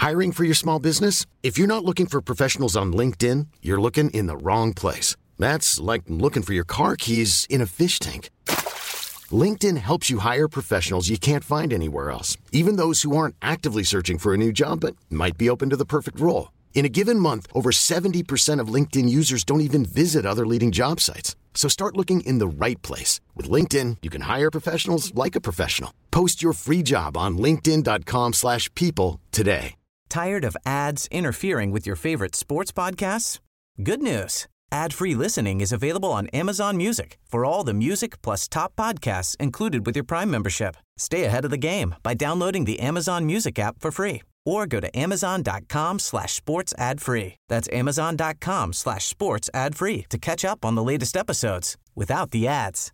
Hiring for your small business? If you're not looking for professionals on LinkedIn, you're looking in the wrong place. That's like looking for your car keys in a fish tank. LinkedIn helps you hire professionals you can't find anywhere else, even those who aren't actively searching for a new job but might be open to the perfect role. In a given month, over 70% of LinkedIn users don't even visit other leading job sites. So start looking in the right place. With LinkedIn, you can hire professionals like a professional. Post your free job on linkedin.com/people today. Tired of ads interfering with your favorite sports podcasts? Good news. Ad-free listening is available on Amazon Music for all the music plus top podcasts included with your Prime membership. Stay ahead of the game by downloading the Amazon Music app for free or go to amazon.com/sports ad free. That's amazon.com/sports ad free to catch up on the latest episodes without the ads.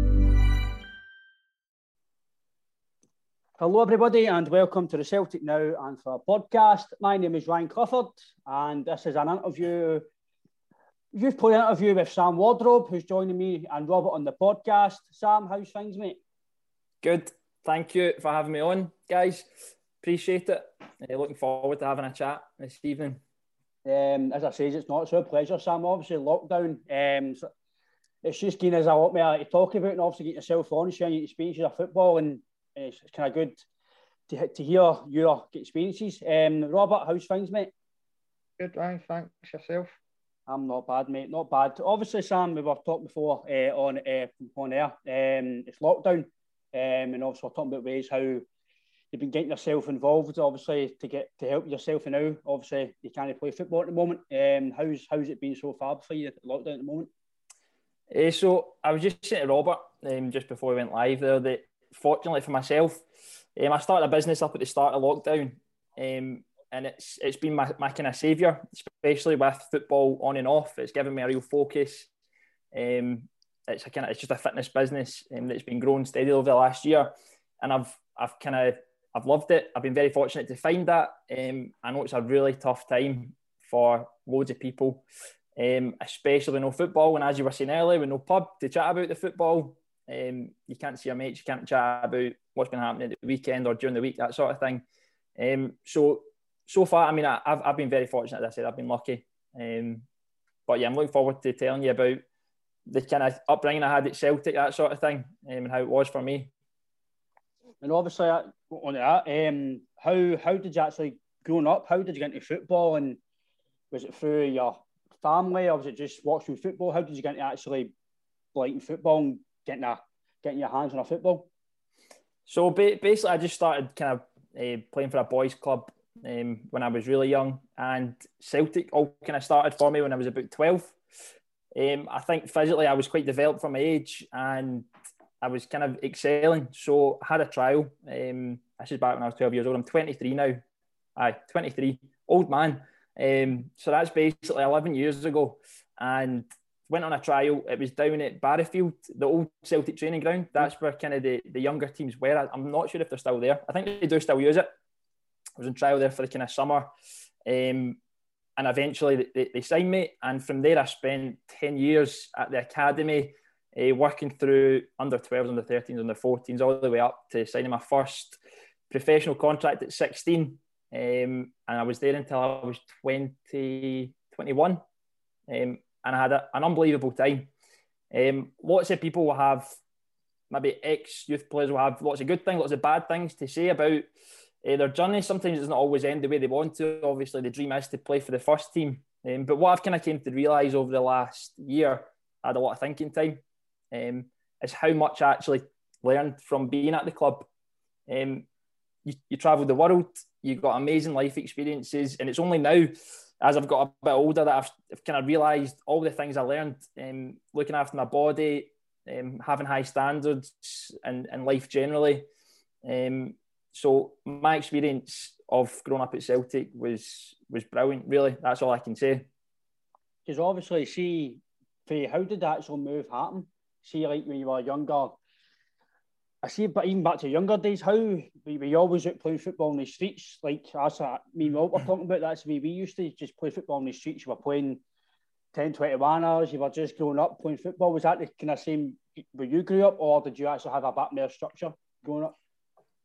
Hello everybody and welcome to the Celtic Now and For podcast. My name is Ryan Clifford and this is an interview, youth player interview with Sam Wardrobe, who's joining me and Robert on the podcast. Sam, how's things, mate? Good. Thank you for having me on, guys. Appreciate it. Looking forward to having a chat this evening. As I said, it's not so a pleasure, Sam. Obviously, lockdown. So it's just getting us a lot more to talk about and obviously get yourself on, sharing your experiences of football, and it's kind of good to hear your experiences. Robert, how's things, mate? Good, Ryan. Thanks. Yourself? I'm not bad, mate. Not bad. Obviously, Sam, we were talking before on air. It's lockdown, and obviously we're talking about ways how you've been getting yourself involved, obviously, to help yourself now. Obviously, you can't play football at the moment. How's it been so far for you, lockdown at the moment? So I was just saying to Robert just before we went live there that fortunately for myself, I started a business up at the start of lockdown, and it's been my kind of saviour, especially with football on and off. It's given me a real focus. It's just a fitness business that's been growing steadily over the last year, and I've loved it. I've been very fortunate to find that. I know it's a really tough time for loads of people, especially with no football. And as you were saying earlier, with no pub to chat about the football, you can't see your mates, you can't chat about what's been happening at the weekend or during the week, that sort of thing. So far, I mean, I've been very fortunate, as I said, I've been lucky. But yeah, I'm looking forward to telling you about the kind of upbringing I had at Celtic, that sort of thing, and how it was for me. And obviously, on that, how did you actually, growing up, how did you get into football? And was it through your family or was it just watching football? How did you get into actually liking football and getting your hands on a football? So basically, I just started kind of playing for a boys' club when I was really young, and Celtic all kind of started for me when I was about 12. I think physically I was quite developed for my age and I was kind of excelling, so I had a trial. This is back when I was 12 years old. I'm 23 now. 23, old man. So that's basically 11 years ago, and went on a trial. It was down at Barrowfield, the old Celtic training ground. That's where kind of the younger teams were. I'm not sure if they're still there. I think they do still use it. I was on trial there for the kind of summer, and eventually they signed me. And from there, I spent 10 years at the academy, working through under 12s, under 13s, under 14s, all the way up to signing my first professional contract at 16. And I was there until I was 21. And I had an unbelievable time. Lots of people will have, maybe ex-youth players will have lots of good things, lots of bad things to say about their journey. Sometimes it doesn't always end the way they want to. Obviously, the dream is to play for the first team. But what I've kind of came to realise over the last year, I had a lot of thinking time, is how much I actually learned from being at the club. You travel the world, you've got amazing life experiences, and it's only now, as I've got a bit older, that I've kind of realised all the things I learned, looking after my body, having high standards in life generally. So my experience of growing up at Celtic was brilliant, really. That's all I can say. Because obviously, see, how did the actual move happen? See, like when you were younger, I see, but even back to younger days, how were you always out playing football in the streets? Like, as me and Walt were talking about, that's the way we used to just play football in the streets. You were playing 10, 21 hours, you were just growing up playing football. Was that the kind of same where you grew up, or did you actually have a bit more structure growing up?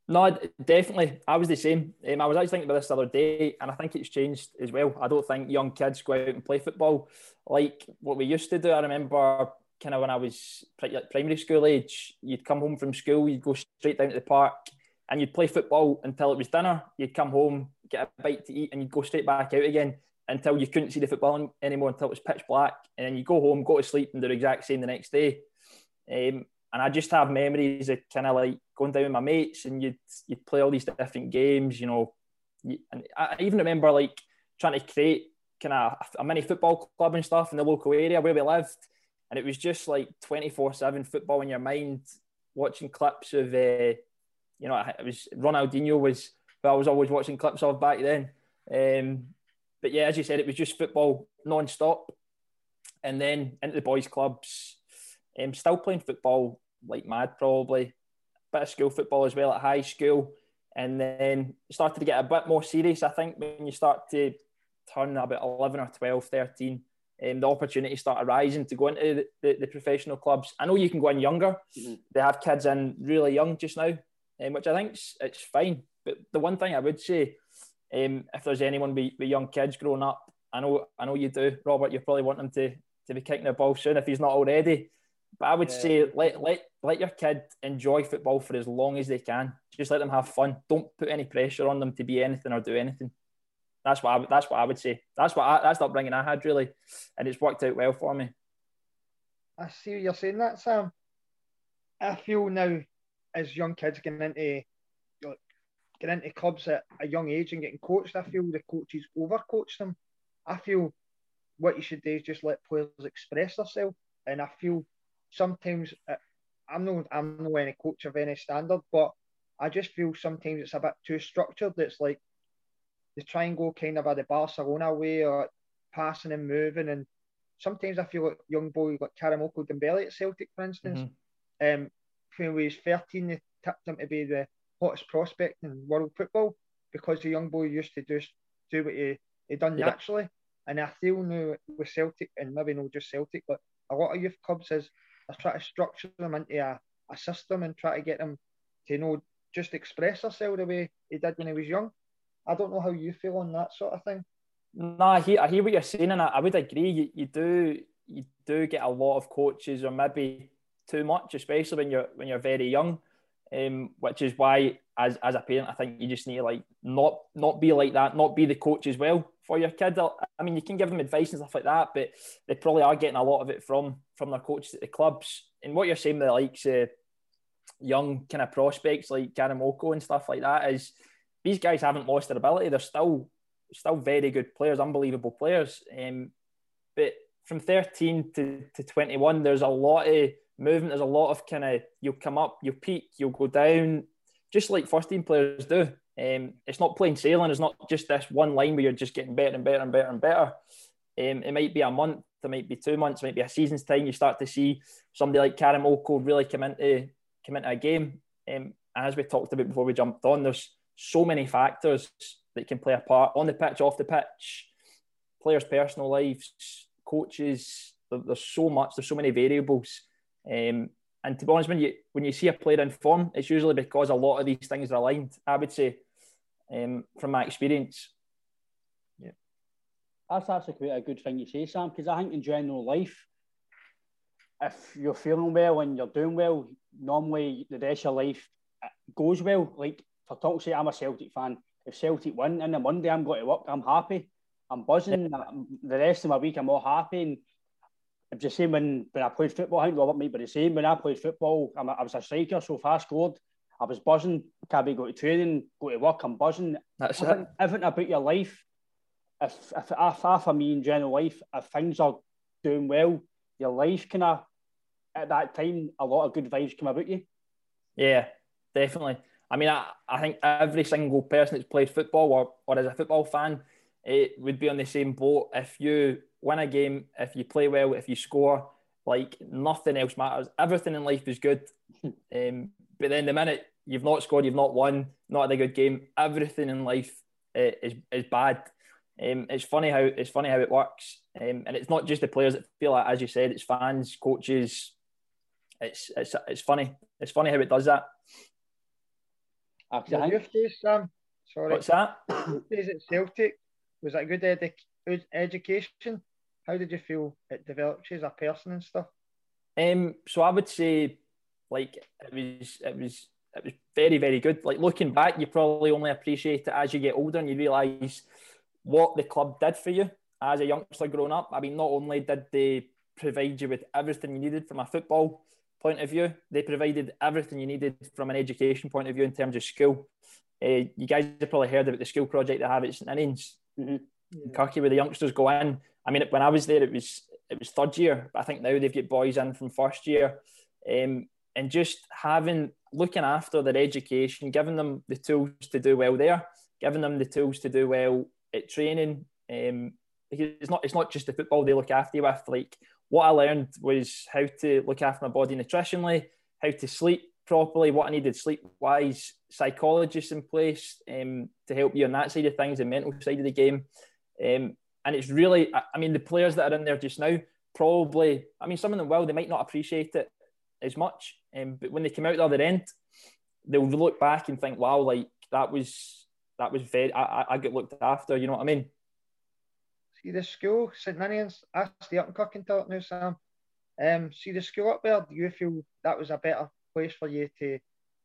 No, definitely. I was the same. I was actually thinking about this the other day, and I think it's changed as well. I don't think young kids go out and play football like what we used to do. I remember kind of when I was like primary school age, you'd come home from school, you'd go straight down to the park, and you'd play football until it was dinner. You'd come home, get a bite to eat, and you'd go straight back out again until you couldn't see the football anymore, until it was pitch black. And then you go home, go to sleep, and do the exact same the next day. And I just have memories of kind of like going down with my mates, and you'd play all these different games, you know. And I even remember like trying to create kind of a mini football club and stuff in the local area where we lived, and it was just like 24/7 football in your mind, watching clips of, it was Ronaldinho was who I was always watching clips of back then. But yeah, as you said, it was just football non-stop, and then into the boys' clubs. Still playing football like mad, probably. Bit of school football as well at high school. And then started to get a bit more serious, I think, when you start to turn about 11 or 12, 13. The opportunity started rising to go into the professional clubs. I know you can go in younger. Mm-hmm. They have kids in really young just now, which I think it's fine. But the one thing I would say, if there's anyone with young kids growing up, I know you do, Robert, you probably want them to be kicking the ball soon if he's not already. But I would say let your kid enjoy football for as long as they can. Just let them have fun. Don't put any pressure on them to be anything or do anything. That's what I would say. That's the upbringing I had, really, and it's worked out well for me. I see what you're saying, that Sam. I feel now, as young kids getting into clubs at a young age and getting coached, I feel the coaches overcoach them. I feel what you should do is just let players express themselves, and I feel sometimes I'm no any coach of any standard, but I just feel sometimes it's a bit too structured. It's like they try and go kind of a the Barcelona way, or passing and moving, and sometimes I feel like young boys like Karamoko Dembele at Celtic, for instance. Mm-hmm. When he was 13, they tipped him to be the hottest prospect in world football because the young boy used to just do what he done naturally. And I feel now with Celtic, and maybe not just Celtic, but a lot of youth clubs is I try to structure them into a system and try to get them to just express themselves the way he did when he was young. I don't know how you feel on that sort of thing. No, I hear what you're saying, and I would agree. You do get a lot of coaches, or maybe too much, especially when you're very young. Which is why, as a parent, I think you just need to like not be like that, not be the coach as well for your kid. I mean, you can give them advice and stuff like that, but they probably are getting a lot of it from their coaches at the clubs. And what you're saying, the likes of young kind of prospects like Karamoko and stuff like that, is these guys haven't lost their ability. They're still very good players, unbelievable players. But from 13 to 21, there's a lot of movement. There's a lot of kind of, you'll come up, you'll peak, you'll go down, just like first team players do. It's not plain sailing. It's not just this one line where you're just getting better and better and better and better. It might be a month, it might be 2 months, it might be a season's time. You start to see somebody like Karamoko really come into a game. And as we talked about before we jumped on, there's so many factors that can play a part on the pitch, off the pitch, players' personal lives, coaches. There's so much. There's so many variables. And to be honest, when you see a player in form, it's usually because a lot of these things are aligned, I would say, from my experience. Yeah, that's actually quite a good thing you say, Sam, because I think in general life, if you're feeling well and you're doing well, normally the rest of your life goes well. Like, for talk's sake, I'm a Celtic fan. If Celtic win on the Monday, I'm going to work, I'm happy, I'm buzzing. Yeah. The rest of my week, I'm all happy. And it's the same when I played football. I think Robert might be the same. When I played football, I was a striker, so if I scored, I was buzzing. Can't be go to training, go to work, I'm buzzing. That's it. Everything about your life, if for me in general life, if things are doing well, your life kind of, at that time, a lot of good vibes come about you. Yeah, definitely. I mean, I think every single person that's played football or is a football fan, it would be on the same boat. If you win a game, if you play well, if you score, like nothing else matters. Everything in life is good. But then the minute you've not scored, you've not won, not had a good game, everything in life is bad. It's funny how it works. And it's not just the players that feel like, as you said, it's fans, coaches. It's funny. It's funny how it does that. Your youth days, Sam. Sorry. What's that? Days at Celtic, was that a good education? How did you feel it developed you as a person and stuff? So I would say, like, it was very, very good. Like, looking back, you probably only appreciate it as you get older and you realise what the club did for you as a youngster growing up. I mean, not only did they provide you with everything you needed from a football point of view, they provided everything you needed from an education point of view in terms of school. You guys have probably heard about the school project they have at St Ninians in Kirky, where the youngsters go in. I mean, when I was there, it was third year, but I think now they've got boys in from first year. And just looking after their education, giving them the tools to do well there, giving them the tools to do well at training. It's not just the football they look after you with. Like, what I learned was how to look after my body nutritionally, how to sleep properly, what I needed sleep-wise, psychologists in place to help you on that side of things, the mental side of the game. And it's really, I mean, the players that are in there just now, probably, I mean, some of them will, they might not appreciate it as much, but when they come out the other end, they'll look back and think, wow, like, that was very, I got looked after, you know what I mean? See the school, St Ninians, I stay up in Kirkintilloch now, Sam. See the school up there, do you feel that was a better place for you to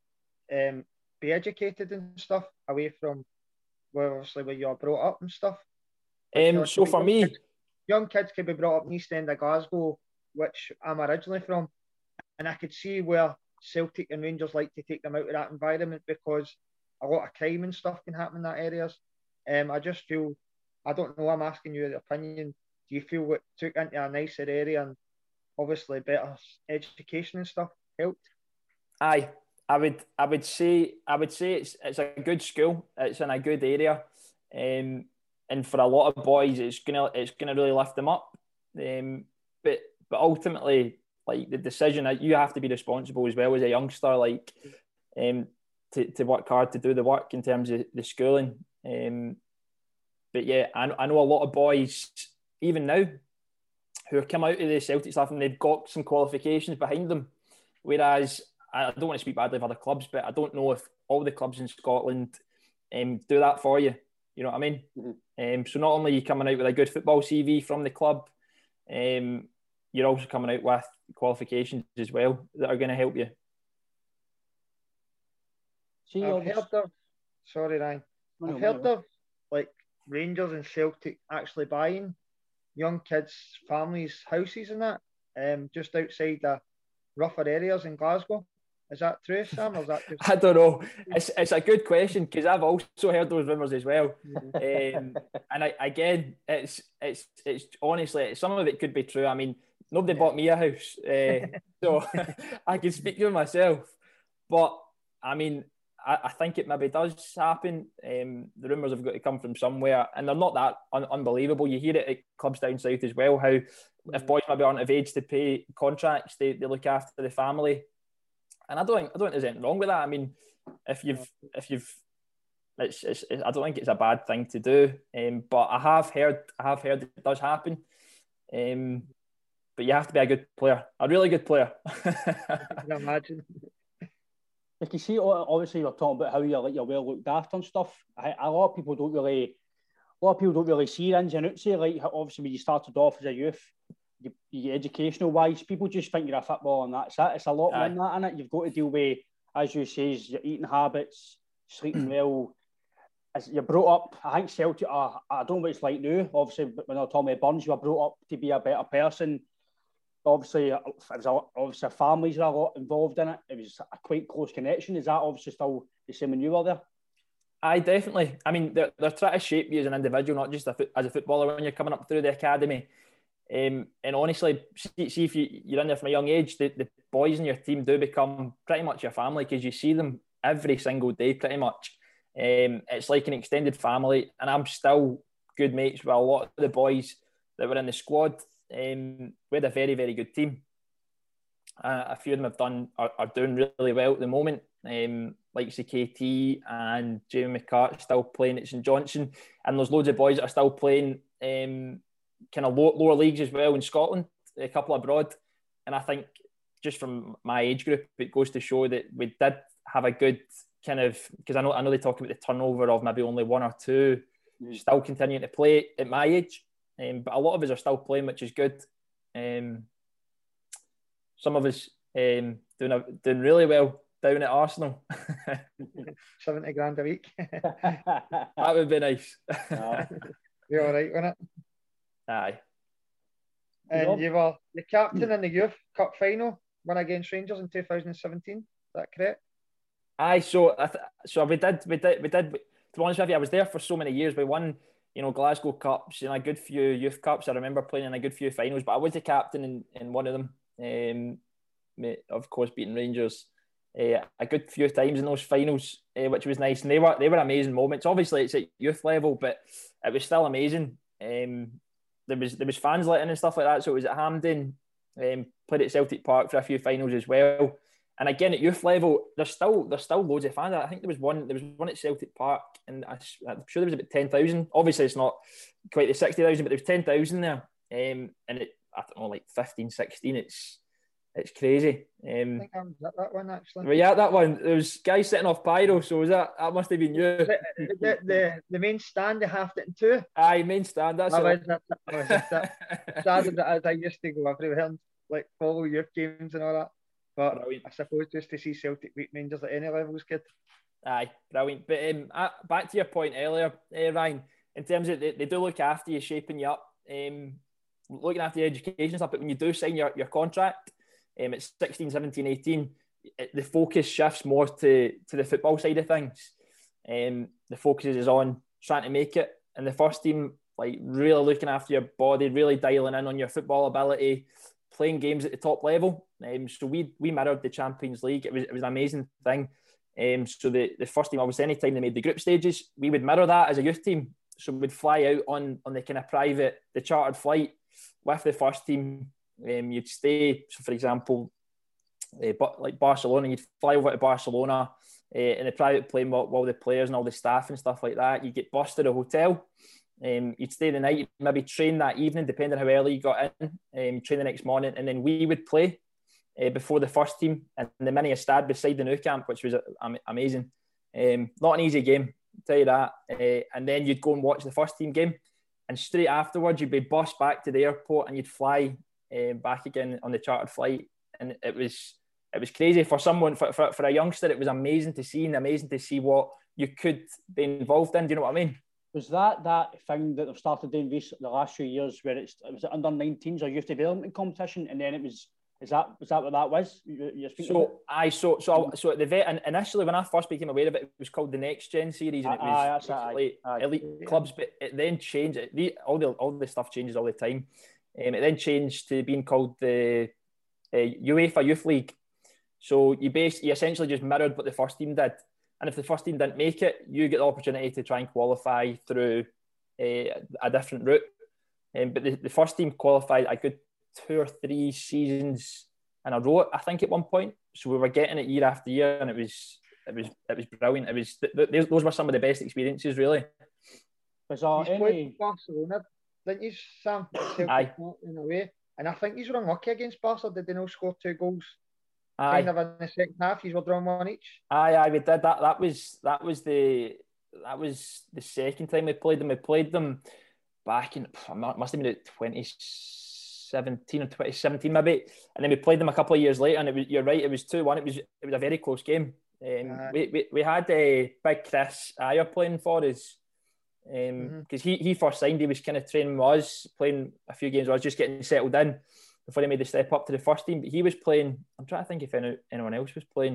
be educated and stuff, away from where you were brought up and stuff? So for me, young kids could be brought up in East End of Glasgow, which I'm originally from, and I could see where Celtic and Rangers like to take them out of that environment because a lot of crime and stuff can happen in that areas. I just feel, I don't know, I'm asking you your opinion. Do you feel what took into a nicer area and obviously better education and stuff helped? Aye, I would say it's a good school. It's in a good area, and for a lot of boys, it's gonna really lift them up. But ultimately, like, the decision that you have to be responsible as well as a youngster, like, to work hard to do the work in terms of the schooling. But yeah, I know a lot of boys even now who have come out of the Celtic stuff and they've got some qualifications behind them, whereas I don't want to speak badly of other clubs, but I don't know if all the clubs in Scotland do that for you. You know what I mean? Mm-hmm. So not only are you coming out with a good football CV from the club, you're also coming out with qualifications as well that are going to help you. I've heard of like Rangers and Celtic actually buying young kids' families' houses and that, just outside the rougher areas in Glasgow. Is that true, Sam? Or is that just... I don't know. It's a good question because I've also heard those rumours as well. And it's honestly, some of it could be true. I mean, nobody bought me a house, so I can speak for myself. But I mean, I think it maybe does happen. The rumours have got to come from somewhere, and they're not that unbelievable. You hear it at clubs down south as well. How if boys maybe aren't of age to pay contracts, they look after the family. And I don't think there's anything wrong with that. I mean, if you've, I don't think it's a bad thing to do. But I have heard it does happen. But you have to be a good player, a really good player. I can imagine. Like you see, obviously you're talking about how you're well looked after and stuff. A lot of people don't really see ins and outs. Like, obviously when you started off as a youth, you educational wise, people just think you're a footballer and that's it. It's a lot more than that, innit? You've got to deal with, as you say, your eating habits, sleeping well. As you're brought up, I think Celtic, I don't know what it's like now. Obviously, when I was talking about Burns, you were brought up to be a better person. Obviously, families are a lot involved in it. It was a quite close connection. Is that obviously still the same when you were there? Aye, definitely. I mean, they're trying to shape you as an individual, not just as a footballer when you're coming up through the academy. And honestly, see if you're in there from a young age, the boys in your team do become pretty much your family because you see them every single day pretty much. It's like an extended family, and I'm still good mates with a lot of the boys that were in the squad. We had a very, very good team. A few of them are doing really well at the moment, like CKT and Jamie McCart still playing at St Johnstone, and there's loads of boys that are still playing kind of lower leagues as well in Scotland, a couple abroad. And I think just from my age group, it goes to show that we did have a good kind of, because I know they talk about the turnover of maybe only one or two still continuing to play at my age, but a lot of us are still playing, which is good. Some of us doing really well down at Arsenal. 70 grand a week. That would be nice. Be all right, wouldn't it? Aye. And you were the captain in the Youth Cup final, won against Rangers in 2017. Is that correct? Aye. So we did. To be honest with you, I was there for so many years. We won, Glasgow Cups and a good few Youth Cups. I remember playing in a good few finals, but I was the captain in one of them. Of course, beating Rangers a good few times in those finals, which was nice. And they were amazing moments. Obviously, it's at youth level, but it was still amazing. There was fans letting and stuff like that. So it was at Hampden. Played at Celtic Park for a few finals as well. And again, at youth level, there's still loads of fans. I think there was one at Celtic Park, and I'm sure there was about 10,000. Obviously, it's not quite the 60,000, but there's 10,000 there. And I don't know, like 15, 16. It's crazy. I think I was at that one, actually. Were you at that one? There was guys sitting off pyro, so that must have been you. The main stand, they halved it in two. Aye, main stand, that's it. Sad as I used to go everywhere and like follow youth games and all that. But brilliant. I suppose just to see Celtic beat Rangers at any level was good. Aye, brilliant. But back to your point earlier, Ryan, in terms of they do look after you, shaping you up, looking after your education and stuff, but when you do sign your contract, it's 16, 17, 18, the focus shifts more to the football side of things. The focus is on trying to make it in the first team, like really looking after your body, really dialing in on your football ability, playing games at the top level. So we mirrored the Champions League. It was an amazing thing. So the first team, obviously, any time they made the group stages, we would mirror that as a youth team. So we'd fly out on the kind of the chartered flight with the first team. You'd stay, so for example, like Barcelona, you'd fly over to Barcelona in a private plane with all the players and all the staff and stuff like that. You'd get bussed to the hotel. You'd stay the night, you'd maybe train that evening, depending how early you got in, train the next morning, and then we would play before the first team in the mini stade beside the Nou Camp, which was amazing. Not an easy game, I'll tell you that. And then you'd go and watch the first team game, and straight afterwards you'd be bussed back to the airport and you'd fly back again on the chartered flight. And it was crazy for someone, for a youngster. It was amazing to see, and amazing to see what you could be involved in. Do you know what I mean? Was that thing that they've started doing the last few years, where it was under 19s or youth development competition, and then it was? Was that what that was? So at the vet, initially when I first became aware of it, it was called the Next Gen series, and it was elite clubs. But it then changed. All the stuff changes all the time. It then changed to being called the UEFA Youth League. So you essentially just mirrored what the first team did. And if the first team didn't make it, you get the opportunity to try and qualify through a different route. But the first team qualified a good 2 or 3 seasons in a row, I think, at one point. So we were getting it year after year, and it was brilliant. Those were some of the best experiences, really. You played Barcelona, didn't you, Sam? Aye. In a way, and I think you were unlucky against Barca. Did they not score 2 goals? Aye. Kind of in the second half, you were drawing 1 each. Aye, we did that. That was the second time we played them. We played them back in, must have been 2017 or 2017 maybe, and then we played them a couple of years later. And you're right, it was 2-1. It was a very close game. We had Big Chris Ayer playing for us. Because he first signed, he was kind of training with us, playing a few games. I was just getting settled in before he made the step up to the first team. But he was playing. I'm trying to think if anyone else was playing.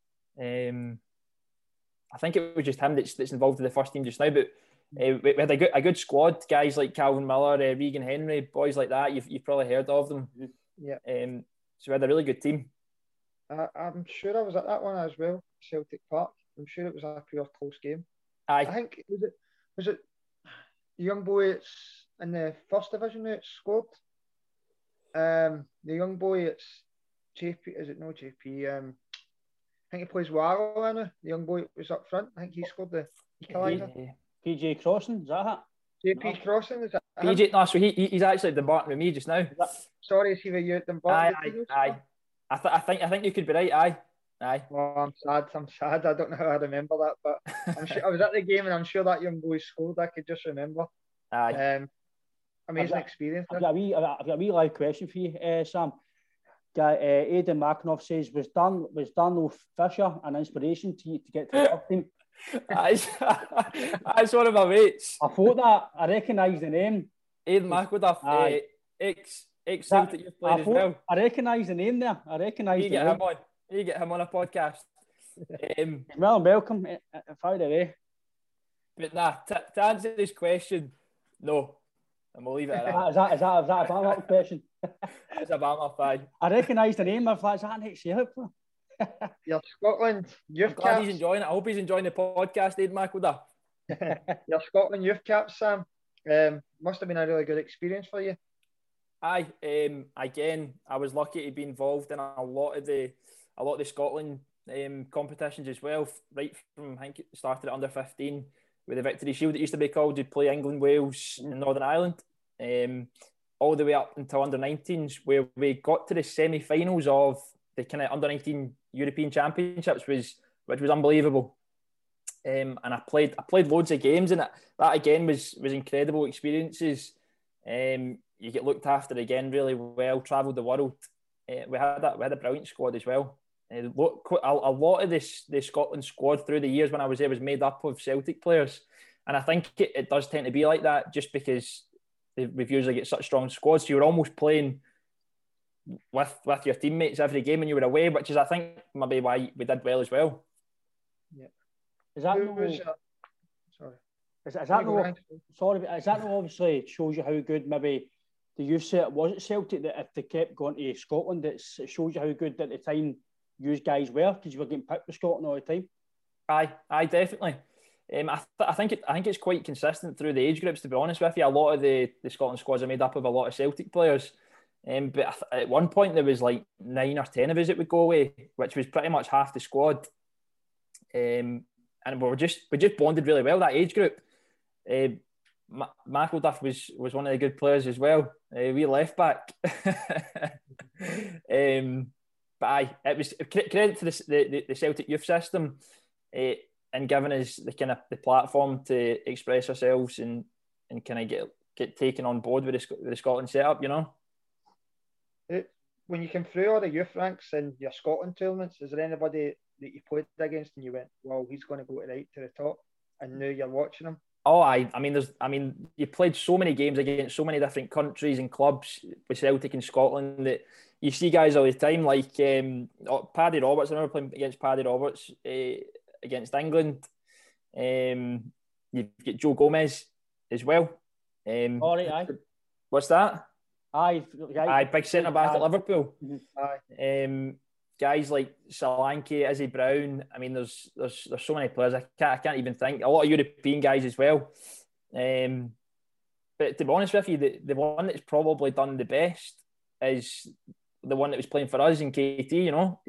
I think it was just him that's involved in the first team just now. But we had a good squad, guys like Calvin Miller, Regan Henry, boys like that. You've probably heard of them. Yeah. So we had a really good team. I'm sure I was at that one as well, Celtic Park. I'm sure it was a pure close game. Aye. I think was it the young boy it's in the first division now, it's scored. The young boy, it's JP, is it no JP? I think he plays Warlow now. The young boy was up front. I think he scored the equaliser. PJ Crossan, is that it? JP Crossan, is that PJ, no, so he's actually at Dumbarton with me just now. Sorry, is he with you at Dumbarton? Aye. I think you could be right, aye. Aye. Well, I'm sad. I don't know how I remember that, but I'm sure I was at the game and I'm sure that young boy scored. I could just remember. Aye. Amazing experience. I've got a wee live question for you, Sam. Aidan McAnuff says, was Darnell Fisher an inspiration to you to get to the club team? That's one of my mates. I thought that. I recognised the name. Aidan McAnuff, ex-Celtic youth player as well. I recognise the name there. You get him on a podcast. Well, welcome. Fire away. But nah, to answer this question, no. And we'll leave it at that. Is that a Barnum question? It's a Barnum fan. I recognise the name. I thought, is that next year? Your Scotland youth I'm glad caps. he's enjoying it. I hope he's enjoying the podcast, Aidan McAnuff. Your Scotland youth caps, Sam. Must have been a really good experience for you. Aye. Again, I was lucky to be involved in a lot of the Scotland competitions as well. Right from, I think it started at under 15 with the Victory Shield, it used to be called. You'd play England, Wales, and Northern Ireland. All the way up until under 19s, where we got to the semi-finals of the kind of under 19 European Championships, which was unbelievable. And I played loads of games, and that again was incredible experiences. You get looked after again really well. Travelled the world. We had a brilliant squad as well. A lot of the Scotland squad through the years when I was there was made up of Celtic players, and I think it does tend to be like that just because we've usually got such strong squads. So you're almost playing with your teammates every game when you were away, which is I think maybe why we did well as well. Yeah. Is that obviously shows you how good maybe the youth set was at Celtic, that if they kept going to Scotland, it shows you how good at the time you guys were, because you were getting picked with Scotland all the time. Aye, definitely. I think it's quite consistent through the age groups, to be honest with you. A lot of the Scotland squads are made up of a lot of Celtic players. But at one point there was like 9 or 10 of us that would go away, which was pretty much half the squad. And we just bonded really well, that age group. McElduff was one of the good players as well. We left back. But aye, it was credit to the Celtic youth system and giving us the platform to express ourselves and kind of get taken on board with the Scotland setup, you know. When you came through all the youth ranks in your Scotland tournaments, is there anybody that you played against and you went, well, he's going to go right to the top, and now you're watching him? Oh, I mean, you played so many games against so many different countries and clubs with Celtic in Scotland that you see guys all the time, like Paddy Roberts. I remember playing against Paddy Roberts against England. You've got Joe Gomez as well. All right, aye. What's that? Aye, big centre back at Liverpool. Aye. Guys like Solanke, Izzy Brown. I mean, there's so many players. I can't even think. A lot of European guys as well. But to be honest with you, the one that's probably done the best is the one that was playing for us in KT. You know,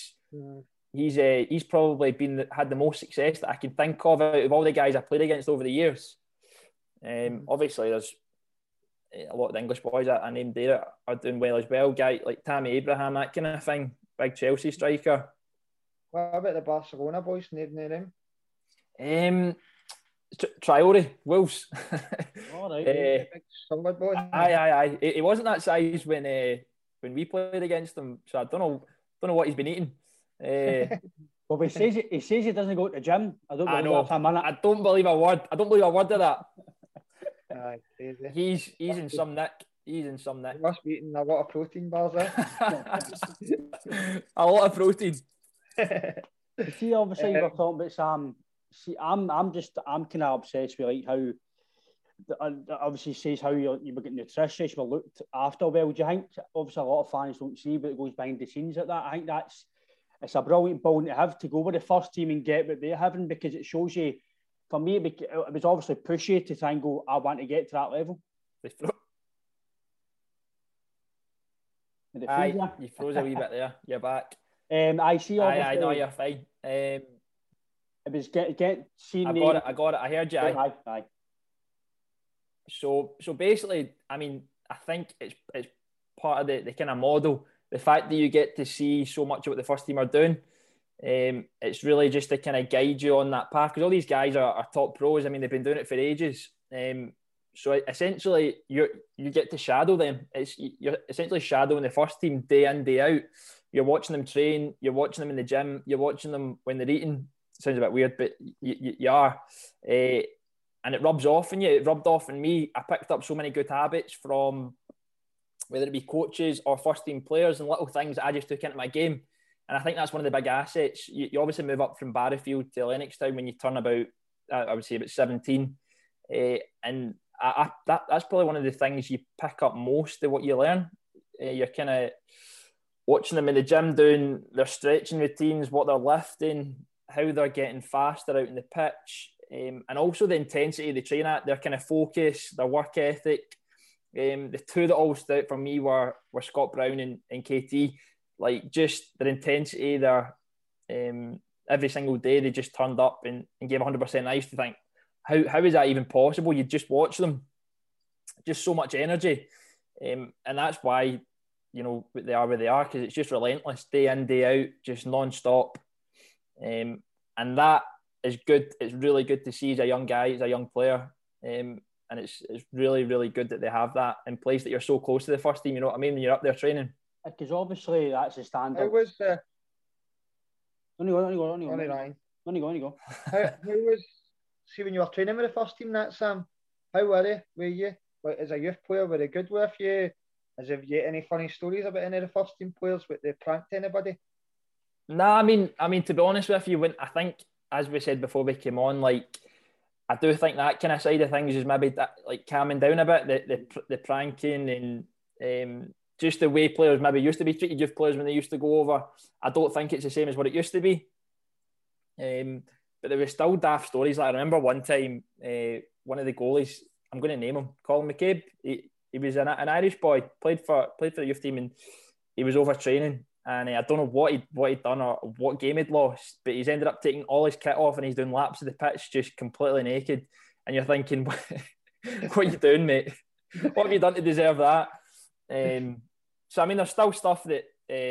he's probably had the most success that I can think of out of all the guys I played against over the years. Obviously, there's a lot of the English boys I named there are doing well as well. Guy like Tammy Abraham, that kind of thing. Big Chelsea striker. What about the Barcelona boys? Name them. Traore, Wolves. All right, big solid boy. Aye. He wasn't that size when we played against him, so I don't know what he's been eating. Well, he says he doesn't go to the gym. I don't believe a word. I don't believe a word of that. Aye, crazy. He's in some nick. He must be eating a lot of protein bars there. A lot of protein. See, obviously, we're talking about Sam. See, I'm kind of obsessed with like how, obviously says how you were getting nutrition, you were looked after well. Do you think, obviously a lot of fans don't see, but it goes behind the scenes at that. I think it's a brilliant ball to have, to go with the first team and get what they're having, because it shows you, for me, it was obviously pushy to try and go, I want to get to that level. You froze a wee bit there. You're back. I see. I know you're fine. It was get seen. I got it. I heard you. Aye. So basically, I mean, I think it's part of the kind of model. The fact that you get to see so much of what the first team are doing. It's really just to kind of guide you on that path, because all these guys are top pros. I mean, they've been doing it for ages. So essentially, you get to shadow them. You're essentially shadowing the first team day in, day out. You're watching them train. You're watching them in the gym. You're watching them when they're eating. It sounds a bit weird, but you are. And it rubs off on you. It rubbed off on me. I picked up so many good habits from whether it be coaches or first team players, and little things that I just took into my game. And I think that's one of the big assets. You obviously move up from Barrowfield to Lennoxtown when you turn about, I would say about 17. And that's probably one of the things you pick up most of what you learn. You're kind of watching them in the gym doing their stretching routines, what they're lifting, how they're getting faster out in the pitch, and also the intensity they train at, their kind of focus, their work ethic. The two that always stood out for me were Scott Brown and KT. Like, just their intensity, their every single day they just turned up and gave 100%. I used to think, how is that even possible? You just watch them, just so much energy, and that's why, you know, they are where they are, because it's just relentless, day in, day out, just non-stop, and that is good. It's really good to see as a young guy, as a young player, and it's really, really good that they have that in place, that you're so close to the first team, you know what I mean, when you're up there training. Because obviously that's the standard. It was On you go. How was, see, when you were training with the first team, that Sam, how were they with you? Like, as a youth player, were they good with you? Has there you any funny stories about any of the first team players with they pranked anybody? Nah, I mean, to be honest with you, I think, as we said before we came on, like, I do think that kind of side of things is maybe that, like, calming down a bit, the pranking and just the way players maybe used to be treated, youth players when they used to go over. I don't think it's the same as what it used to be. But there were still daft stories. Like, I remember one time, one of the goalies, I'm going to name him, Colin McCabe. He was an Irish boy, played for the youth team, and he was overtraining. And I don't know what he'd done or what game he'd lost, but he's ended up taking all his kit off and he's doing laps of the pitch just completely naked. And you're thinking, what are you doing, mate? What have you done to deserve that? So I mean, there's still stuff that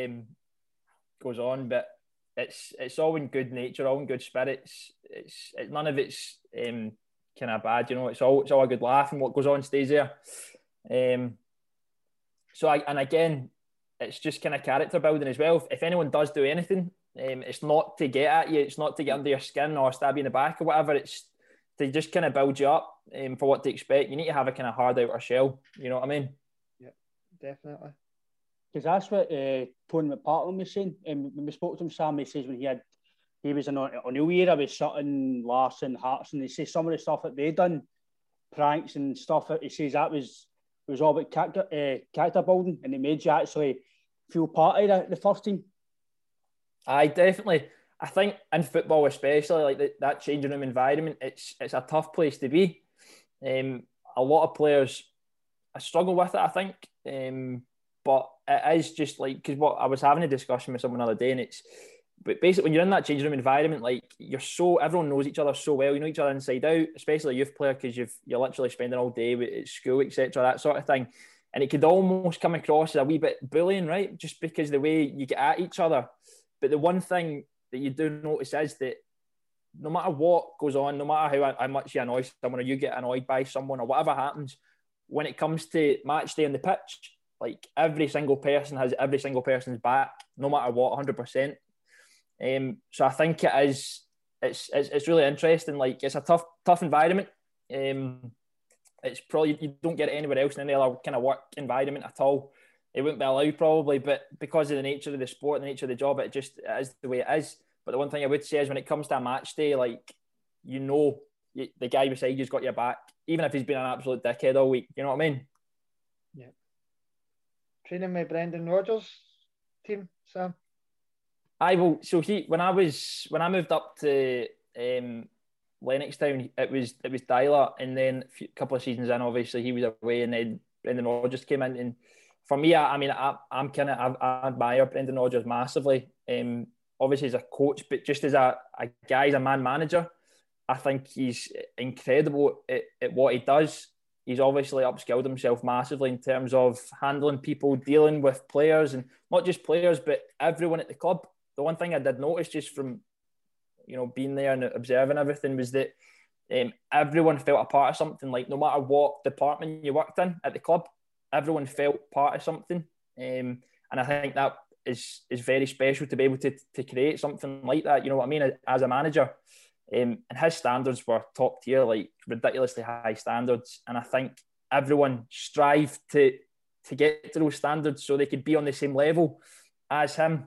goes on, but it's all in good nature, all in good spirits. It's none of it's kind of bad, you know. It's all a good laugh, and what goes on stays there. Again, it's just kind of character building as well. If anyone does do anything, it's not to get at you, it's not to get under your skin or stab you in the back or whatever. It's to just kind of build you up for what to expect. You need to have a kind of hard outer shell. You know what I mean? Yeah, definitely. Because that's what Tony McPartland was saying. When we spoke to him, Sam, he says when he was in O'Neill era with Sutton, Larson, Hartson, he says some of the stuff that they done, pranks and stuff, he says that was all about character building, and it made you actually feel part of the first team. I definitely. I think in football especially, like that changing room environment, it's a tough place to be. A lot of players struggle with it, I think. But it is just like, because what I was having a discussion with someone the other day, and but basically when you're in that changing room environment, like everyone knows each other so well, you know each other inside out, especially a youth player, because you're literally spending all day at school, etc., that sort of thing. And it could almost come across as a wee bit bullying, right? Just because the way you get at each other. But the one thing that you do notice is that no matter what goes on, no matter how much you annoy someone or you get annoyed by someone or whatever happens, when it comes to match day on the pitch, like every single person has every single person's back, no matter what, 100%. So I think it's really interesting. Like, it's a tough environment. It's probably, you don't get it anywhere else in any other kind of work environment at all. It wouldn't be allowed probably, but because of the nature of the sport, the nature of the job, it is the way it is. But the one thing I would say is when it comes to a match day, like, you know, the guy beside you's got your back, even if he's been an absolute dickhead all week. You know what I mean? Yeah. Training with Brendan Rodgers' team, Sam? So when I moved up to Lennoxtown, it was Dyler, and then a couple of seasons in, obviously he was away, and then Brendan Rodgers came in. And for me, I admire Brendan Rodgers massively. Obviously as a coach, but just as a guy, as a man manager, I think he's incredible at what he does. He's obviously upskilled himself massively in terms of handling people, dealing with players, and not just players, but everyone at the club. the one thing I did notice just from, being there and observing everything was that everyone felt a part of something. Like, no matter what department you worked in at the club, everyone felt part of something. And I think that is very special to be able to create something like that. You know what I mean? As a manager, and his standards were top tier, like ridiculously high standards. And I think everyone strived to get to those standards so they could be on the same level as him.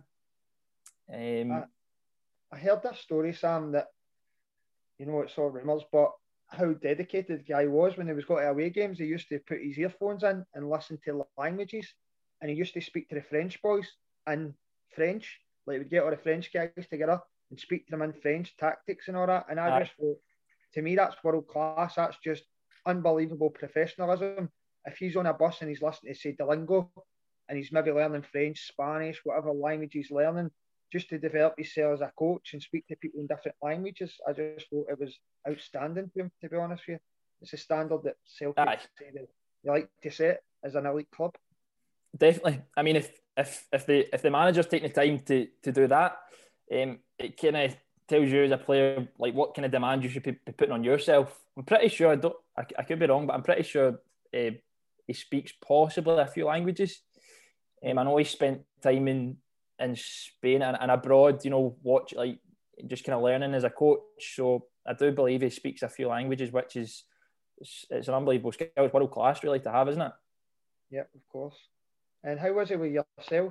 I heard this story, Sam, that, it's all rumours, but how dedicated the guy was when he was going to away games. He used to put his earphones in and listen to languages, and he used to speak to the French boys in French. Like, we'd get all the French guys together and speak to them in French, tactics and all that. And I just thought, to me, that's world class. That's just unbelievable professionalism. If he's on a bus and he's listening to, say, Duolingo, and he's maybe learning French, Spanish, whatever language he's learning, just to develop himself as a coach and speak to people in different languages, I just thought it was outstanding for him, to be honest with you. It's a standard that Celtic say they like to set as an elite club. Definitely. I mean, if the manager's taking the time to do that, it kind of tells you as a player, like, what kind of demand you should be putting on yourself. I'm pretty sure, I could be wrong, but I'm pretty sure he speaks possibly a few languages. I know he spent time in Spain and abroad, watch, like, just kind of learning as a coach. So I do believe he speaks a few languages, which is it's an unbelievable skill. It's world class, really, to have, isn't it? Yep, of course. And how was it with yourself?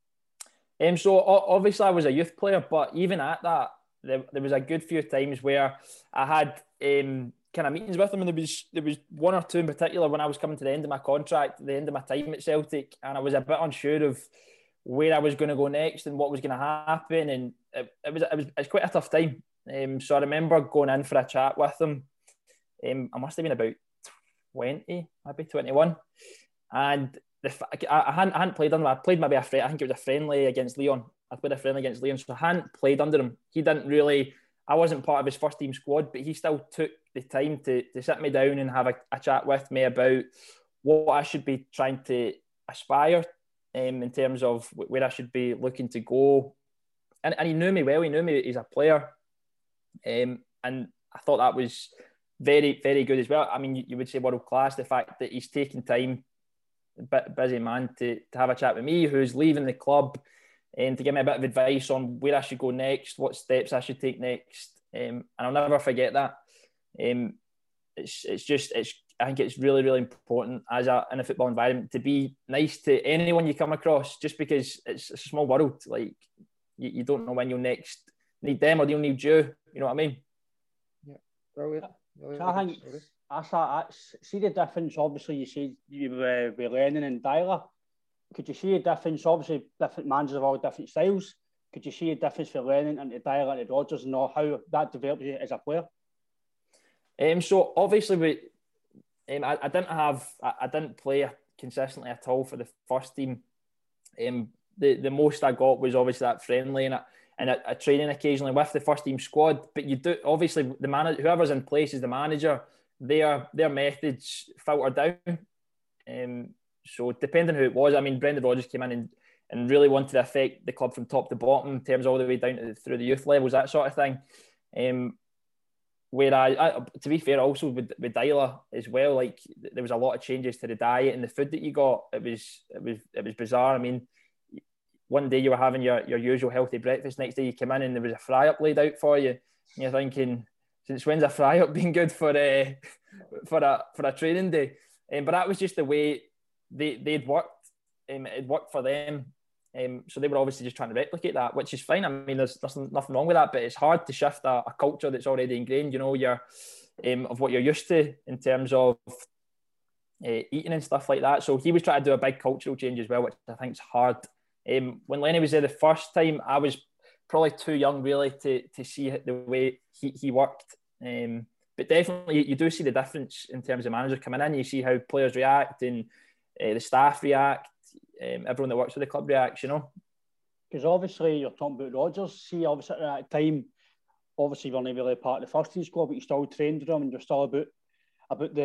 So obviously I was a youth player, but even at that, there was a good few times where I had kind of meetings with him, and there was one or two in particular when I was coming to the end of my contract, the end of my time at Celtic, and I was a bit unsure of where I was going to go next and what was going to happen, and it was quite a tough time. So I remember going in for a chat with him. I must have been about 20, maybe 21, and I hadn't played under him. I played maybe I think it was a friendly against Leon. I played a friendly against Leon, so I hadn't played under him. He didn't really. I wasn't part of his first team squad, but he still took the time to sit me down and have a chat with me about what I should be trying to aspire in terms of where I should be looking to go. And he knew me well. He knew me as a player. And I thought that was very, very good as well. I mean, you would say world class, the fact that he's taking time, a bit busy man, to have a chat with me, who's leaving the club, and to give me a bit of advice on where I should go next, what steps I should take next. And I'll never forget that. I think it's really, really important in a football environment to be nice to anyone you come across, just because it's a small world. Like, you don't know when you'll next need them or they'll need you. You know what I mean? Yeah, brilliant. Really, so I think see the difference. Obviously, you see you were Lennon and Dyler. Could you see a difference? Obviously, different managers have all different styles. Could you see a difference for Lennon and Dyler and Rodgers, and how that developed you as a player? So obviously, I didn't play consistently at all for the first team. The most I got was obviously that friendly and a training occasionally with the first team squad. But you do, obviously, the manager, whoever's in place is the manager. Their methods filter down. So depending on who it was, I mean, Brendan Rodgers came in and really wanted to affect the club from top to bottom in terms all the way down through the youth levels, that sort of thing. Where I, to be fair, also with Dyler as well, like, there was a lot of changes to the diet and the food that you got. It was bizarre. I mean, one day you were having your usual healthy breakfast, next day you came in and there was a fry up laid out for you, and you're thinking, since when's a fry up been good for a training day? But that was just the way they'd worked. It worked for them. So they were obviously just trying to replicate that, which is fine. I mean, there's nothing wrong with that, but it's hard to shift a culture that's already ingrained, of what you're used to in terms of eating and stuff like that. So he was trying to do a big cultural change as well, which I think is hard. When Lenny was there the first time, I was probably too young really to see the way he worked. But definitely you do see the difference in terms of managers coming in. You see how players react and the staff react. Everyone that works with the club reacts, Because obviously you're talking about Rodgers. See, obviously at that time, obviously you weren't really part of the first team squad, but you still trained with them, and you're still about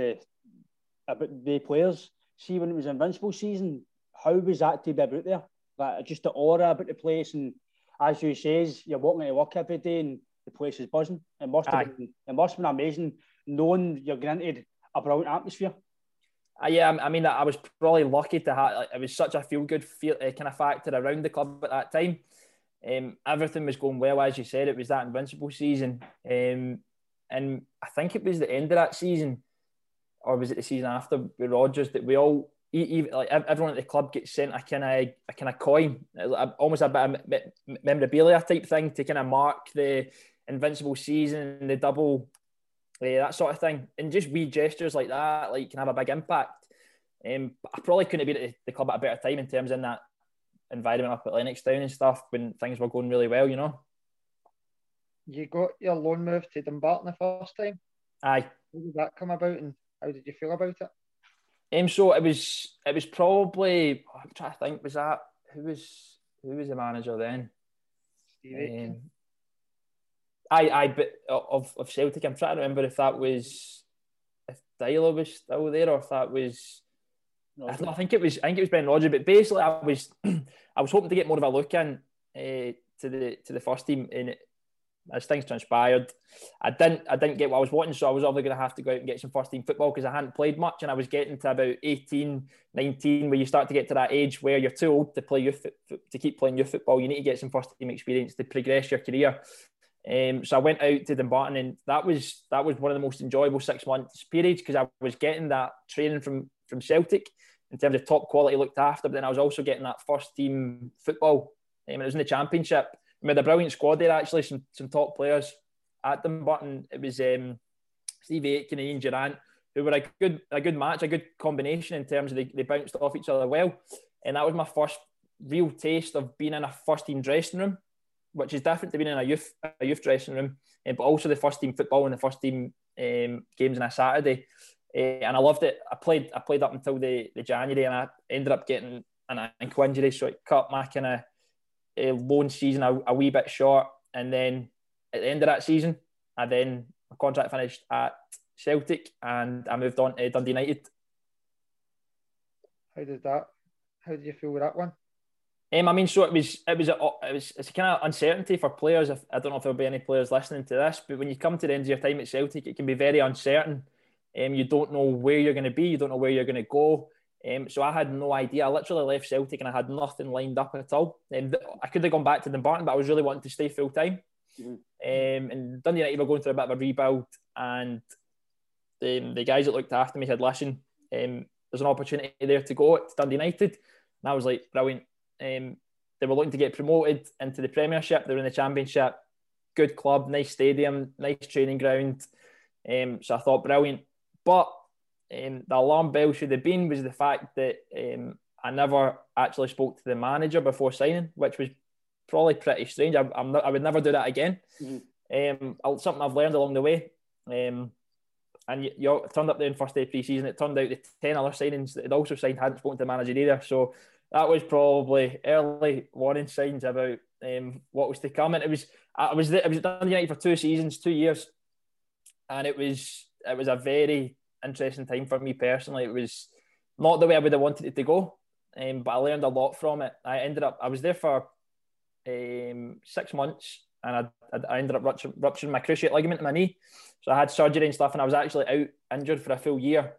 the players. See, when it was Invincible season, how was that to be about there? Like just the aura about the place, and as you says, you're walking into work every day and the place is buzzing. It must have been amazing knowing you're granted a brilliant atmosphere. Yeah, I mean, I was probably lucky to have. It was such a feel-good kind of factor around the club at that time. Everything was going well, as you said. It was that invincible season, and I think it was the end of that season, or was it the season after with Rodgers, that we all, even like everyone at the club, gets sent a kind of coin, almost a bit of memorabilia type thing to kind of mark the invincible season, the double. That sort of thing, and just wee gestures like that, like, can have a big impact. I probably couldn't have been at the club at a better time in terms of that environment up at Lennoxtown and stuff when things were going really well, you know. You got your loan move to Dumbarton the first time. Aye. How did that come about, and how did you feel about it? So it was probably, I'm trying to think, was that who was the manager then? Steve Aitken. But of Celtic, I'm trying to remember if Dyla was still there or if that was. I think it was Ben Rodgers. But basically, I was hoping to get more of a look in to the first team. And as things transpired, I didn't get what I was wanting, so I was obviously going to have to go out and get some first team football because I hadn't played much, and I was getting to about 18, 19, where you start to get to that age where you're too old to play to keep playing youth football. You need to get some first team experience to progress your career. So I went out to Dumbarton, and that was one of the most enjoyable 6 months periods because I was getting that training from Celtic in terms of top quality looked after, but then I was also getting that first team football. It was in the Championship. We had a brilliant squad there, actually, some top players at Dumbarton. It was Steve Aitken and Ian Durant, who were a good match, a good combination in terms of they bounced off each other well. And that was my first real taste of being in a first team dressing room, which is different to being in a youth dressing room, but also the first team football and the first team games on a Saturday. And I loved it. I played up until the January, and I ended up getting an ankle injury, so it cut my kind of loan season a wee bit short. And then at the end of that season, my contract finished at Celtic, and I moved on to Dundee United. How did you feel with that one? So it was a kind of uncertainty for players. I don't know if there'll be any players listening to this, but when you come to the end of your time at Celtic, it can be very uncertain. You don't know where you're going to be. You don't know where you're going to go. So I had no idea. I literally left Celtic and I had nothing lined up at all. I could have gone back to Dumbarton, but I was really wanting to stay full time. Mm-hmm. And Dundee United were going through a bit of a rebuild, and the guys that looked after me said, "Listen, there's an opportunity there to go to Dundee United." And I was like, "Brilliant." They were looking to get promoted into the Premiership. They were in the Championship. Good club, nice stadium, nice training ground. So I thought, brilliant. But the alarm bell should have been was the fact that I never actually spoke to the manager before signing, which was probably pretty strange. I would never do that again. Mm-hmm. Something I've learned along the way. And you turned up there in first day of pre-season. It turned out the 10 other signings that had also signed hadn't spoken to the manager either. So that was probably early warning signs about what was to come. And I was at Dundee United for 2 seasons, 2 years, and it was a very interesting time for me personally. It was not the way I would have wanted it to go, but I learned a lot from it. I was there for 6 months, and I ended up rupturing my cruciate ligament in my knee. So I had surgery and stuff, and I was actually out injured for a full year.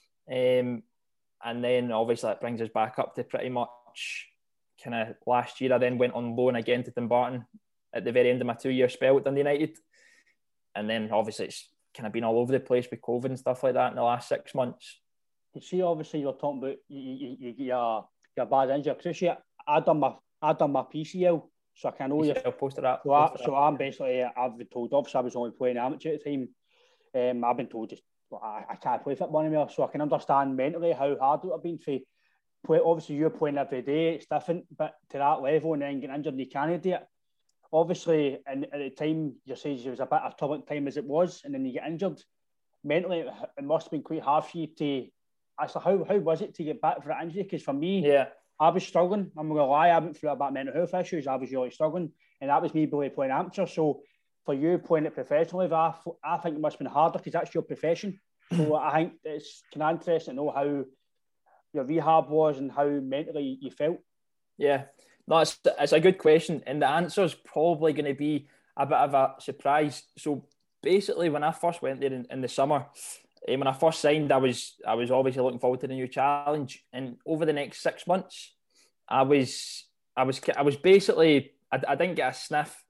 And then obviously that brings us back up to pretty much kind of last year. I then went on loan again to Dumbarton at the very end of my 2-year spell at Dundee United. And then obviously it's kind of been all over the place with COVID and stuff like that in the last 6 months. You see, obviously you're talking about your bad injury, cruciate. I done my PCL, so I can know you. So I'm basically, I've been told, obviously I was only playing amateur at the time. I've been told just, I can't play football anymore, so I can understand mentally how hard it would have been for play. Obviously, you're playing every day, it's different, but to that level and then getting injured, you can't do it. Obviously, and at the time, you say it was a bit of a turbulent time as it was, and then you get injured. Mentally, it must have been quite hard for you to. So how was it to get back for that injury? Because for me, I was struggling. I'm not going to lie, I went through a bit of mental health issues. I was really struggling, and that was me playing amateur. So for you playing it professionally, I think it must have been harder because that's your profession. So I think it's kind of interesting to know how your rehab was and how mentally you felt. Yeah. No, it's a good question, and the answer is probably going to be a bit of a surprise. So basically, when I first went there in the summer, when I first signed, I was obviously looking forward to the new challenge, and over the next 6 months, I was basically I didn't get a sniff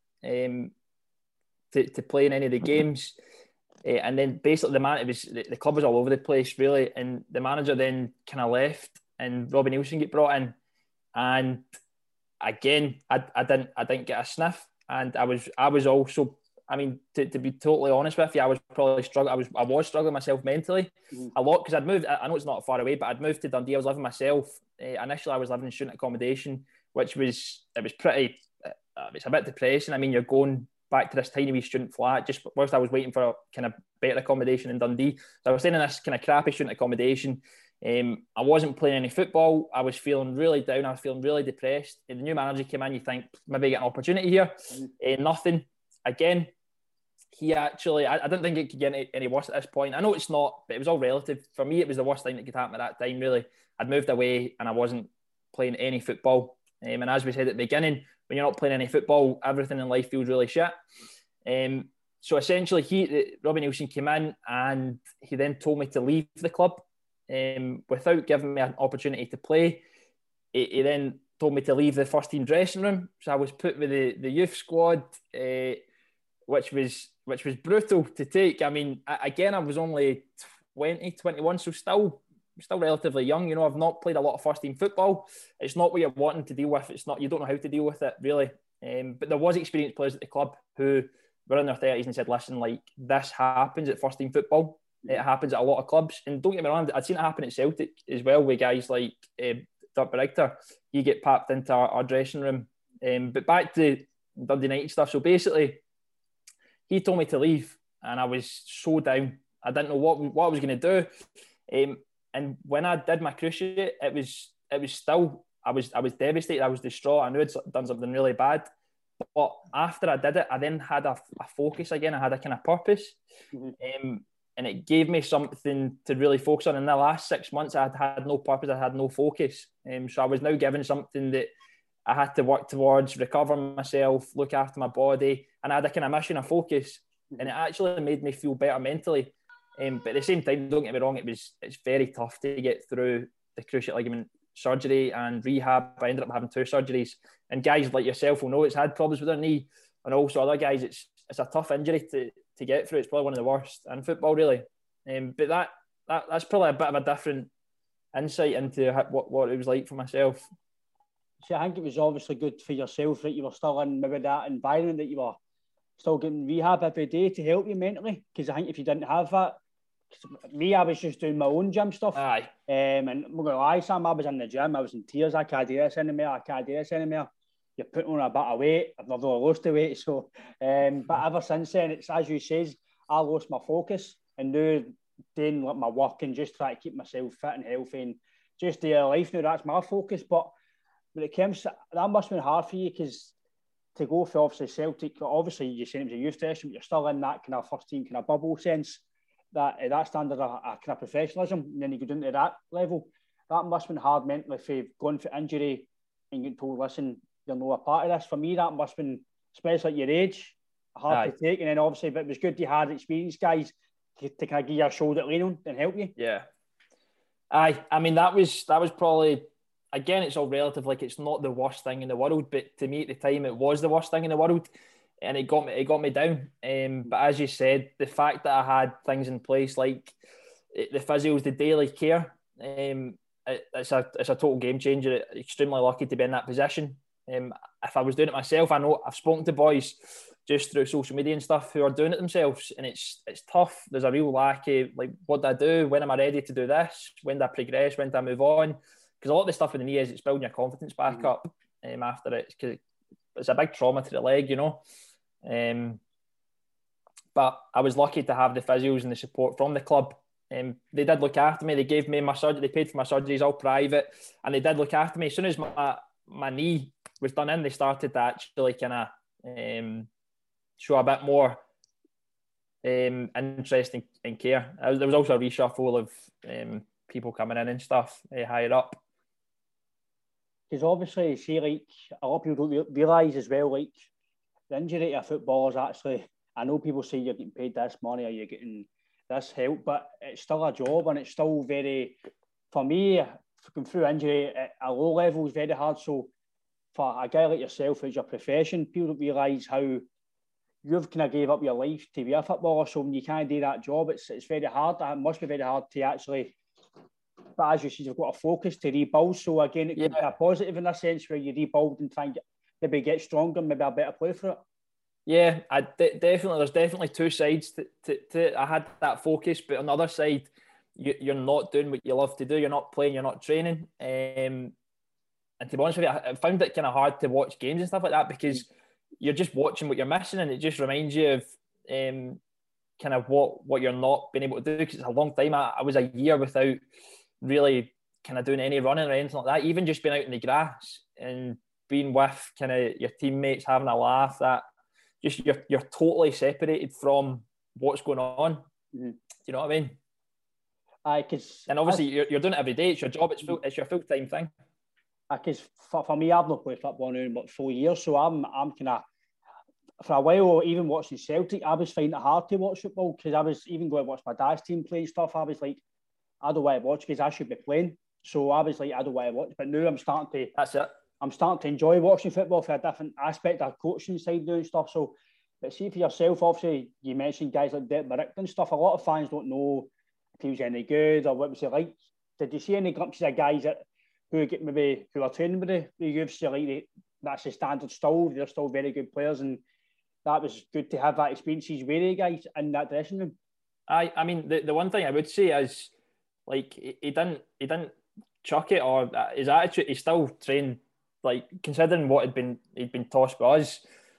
to play in any of the games. And then basically the club was all over the place really, and the manager then kind of left, and Robbie Neilson get brought in, and again I didn't get a sniff, and I was also, I mean, to be totally honest with you, I was probably struggling. I was struggling myself mentally a lot, because I'd moved. I know it's not far away, but I'd moved to Dundee. I was living myself. Initially, I was living in student accommodation, which was pretty. It's a bit depressing. I mean, you're going back to this tiny wee student flat just whilst I was waiting for a kind of better accommodation in Dundee. So I was staying in this kind of crappy student accommodation. I wasn't playing any football. I was feeling really down. I was feeling really depressed. And the new manager came in. You think maybe get an opportunity here. Nothing. Again, he actually, I didn't think it could get any worse at this point. I know it's not, but it was all relative. For me, it was the worst thing that could happen at that time, really. I'd moved away and I wasn't playing any football. And as we said at the beginning, when you're not playing any football, everything in life feels really shit. So essentially, Robbie Neilson came in and he then told me to leave the club without giving me an opportunity to play. He then told me to leave the first team dressing room. So I was put with the youth squad, which was brutal to take. I mean, again, I was only 20, 21, so still relatively young. You know, I've not played a lot of first team football. It's not what you're wanting to deal with. It's not, you don't know how to deal with it really. But there was experienced players at the club who were in their 30s and said, listen, like, this happens at first team football. It happens at a lot of clubs. And don't get me wrong, I'd seen it happen at Celtic as well with guys like Dirk Berigter. You get papped into our dressing room. But back to Dundee United stuff. So basically, he told me to leave and I was so down. I didn't know what I was going to do. And when I did my cruciate, it was still, I was devastated. I was distraught. I knew I'd done something really bad. But after I did it, I then had a focus again. I had a kind of purpose. And it gave me something to really focus on. In the last 6 months, I had no purpose. I had no focus. So I was now given something that I had to work towards, recover myself, look after my body. And I had a kind of mission, a focus. And it actually made me feel better mentally. But at the same time, don't get me wrong, it's very tough to get through the cruciate ligament surgery and rehab. I ended up having 2 surgeries. And guys like yourself will know it's had problems with their knee. And also other guys, it's a tough injury to get through. It's probably one of the worst in football, really. But that's probably a bit of a different insight into what it was like for myself. See, I think it was obviously good for yourself that you were still in maybe that environment, that you were still getting rehab every day to help you mentally. Because I think if you didn't have that, I was just doing my own gym stuff. Aye. And I'm not going to lie, Sam, I was in the gym, I was in tears. I can't do this anymore. You're putting on a bit of weight. I've never lost the weight. So, but ever since then, it's as you says, I lost my focus and now doing like my work and just try to keep myself fit and healthy and just do life now. That's my focus. But when it comes to, that must have been hard for you, because to go for obviously Celtic, obviously you're saying it was a youth session, but you're still in that kind of first team kind of bubble sense, that standard of a kind of professionalism, and then you go down to that level. That must have been hard mentally for going for injury and getting told, listen, you're not a part of this. For me, that must have been, especially at your age, hard to take. And then obviously, but it was good you had experienced guys to kind of give you a shoulder to lean on and help you. Yeah. I mean, that was probably, again, it's all relative. Like, it's not the worst thing in the world, but to me at the time, it was the worst thing in the world, and it got me down. But as you said, the fact that I had things in place like the physios, the daily care, it's a total game changer. Extremely lucky to be in that position. If I was doing it myself, I know I've spoken to boys just through social media and stuff who are doing it themselves, and it's tough. There's a real lack of, like, what do I do? When am I ready to do this? When do I progress? When do I move on? Because a lot of the stuff with the knee it's building your confidence back up after it, because it's a big trauma to the leg, you know. But I was lucky to have the physios and the support from the club. They did look after me. They gave me my surgery. They paid for my surgeries, all private, and they did look after me. As soon as my knee was done in, they started to actually kind of show a bit more interest in care. There was also a reshuffle of people coming in and stuff higher up. Because obviously, see, like, a lot of people don't realise as well, like, the injury to a footballer is actually, I know people say you're getting paid this money or you're getting this help, but it's still a job, and it's still very, for me, going through injury at a low level is very hard. So for a guy like yourself, who's your profession, people don't realise how you've kind of gave up your life to be a footballer. So when you can't do that job, it's very hard. It must be very hard to actually, but as you said, you've got a focus to rebuild. So again, it can be a positive in a sense where you rebuild and try and maybe get stronger, maybe a better play for it. Yeah, definitely. There's definitely two sides to I had that focus, but on the other side, you're not doing what you love to do. You're not playing. You're not training. And to be honest with you, I found it kind of hard to watch games and stuff like that because you're just watching what you're missing, and it just reminds you of kind of what you're not being able to do, because it's a long time. I was a year without really kind of doing any running or anything like that. Even just being out in the grass and being with kind of your teammates, having a laugh, that just you're totally separated from what's going on. Mm-hmm. Do you know what I mean? And obviously you're doing it every day. It's your job. It's your full-time thing. Because for me, I've not played football now in about 4 years, so I'm kind of, for a while, even watching Celtic, I was finding it hard to watch football because I was even going to watch my dad's team play stuff. I was like, I don't want to watch because I should be playing. So I was like, I don't want to watch. But now I'm starting to. That's it. I'm starting to enjoy watching football for a different aspect of coaching side doing stuff. So, but see for yourself, obviously, you mentioned guys like Dirk Barrick and stuff. A lot of fans don't know if he was any good or what was he like. Did you see any glimpses of guys that who are training with the youths? Like that's the standard still. They're still very good players, and that was good to have that experiences with the guys in that dressing room. I mean, the one thing I would say is, like, he didn't chuck it, or his attitude. He still trained, like, considering what he'd been tossed by us.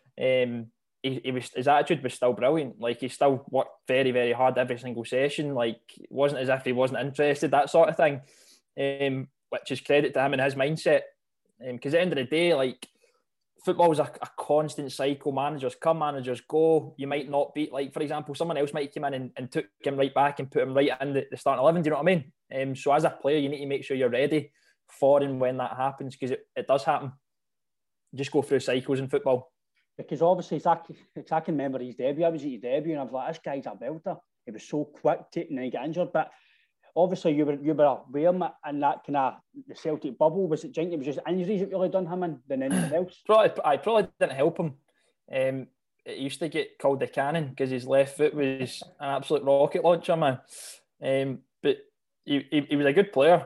His attitude was still brilliant. Like, he still worked very, very hard every single session. Like, it wasn't as if he wasn't interested, that sort of thing. Which is credit to him and his mindset. Because at the end of the day, like, football is a constant cycle. Managers come, managers go. You might not be, like, for example, someone else might come in and took him right back and put him right in the starting 11. Do you know what I mean? So as a player, you need to make sure you're ready for and when that happens, because it does happen. You just go through cycles in football. Because obviously, I can remember his debut. I was at his debut and I was like, this guy's a belter. He was so quick and then he got injured. But obviously, you were aware in that kind of the Celtic bubble. Was it it was just injuries that really done him in than anything else? I probably didn't help him. It used to get called the cannon because his left foot was an absolute rocket launcher, man. But he was a good player.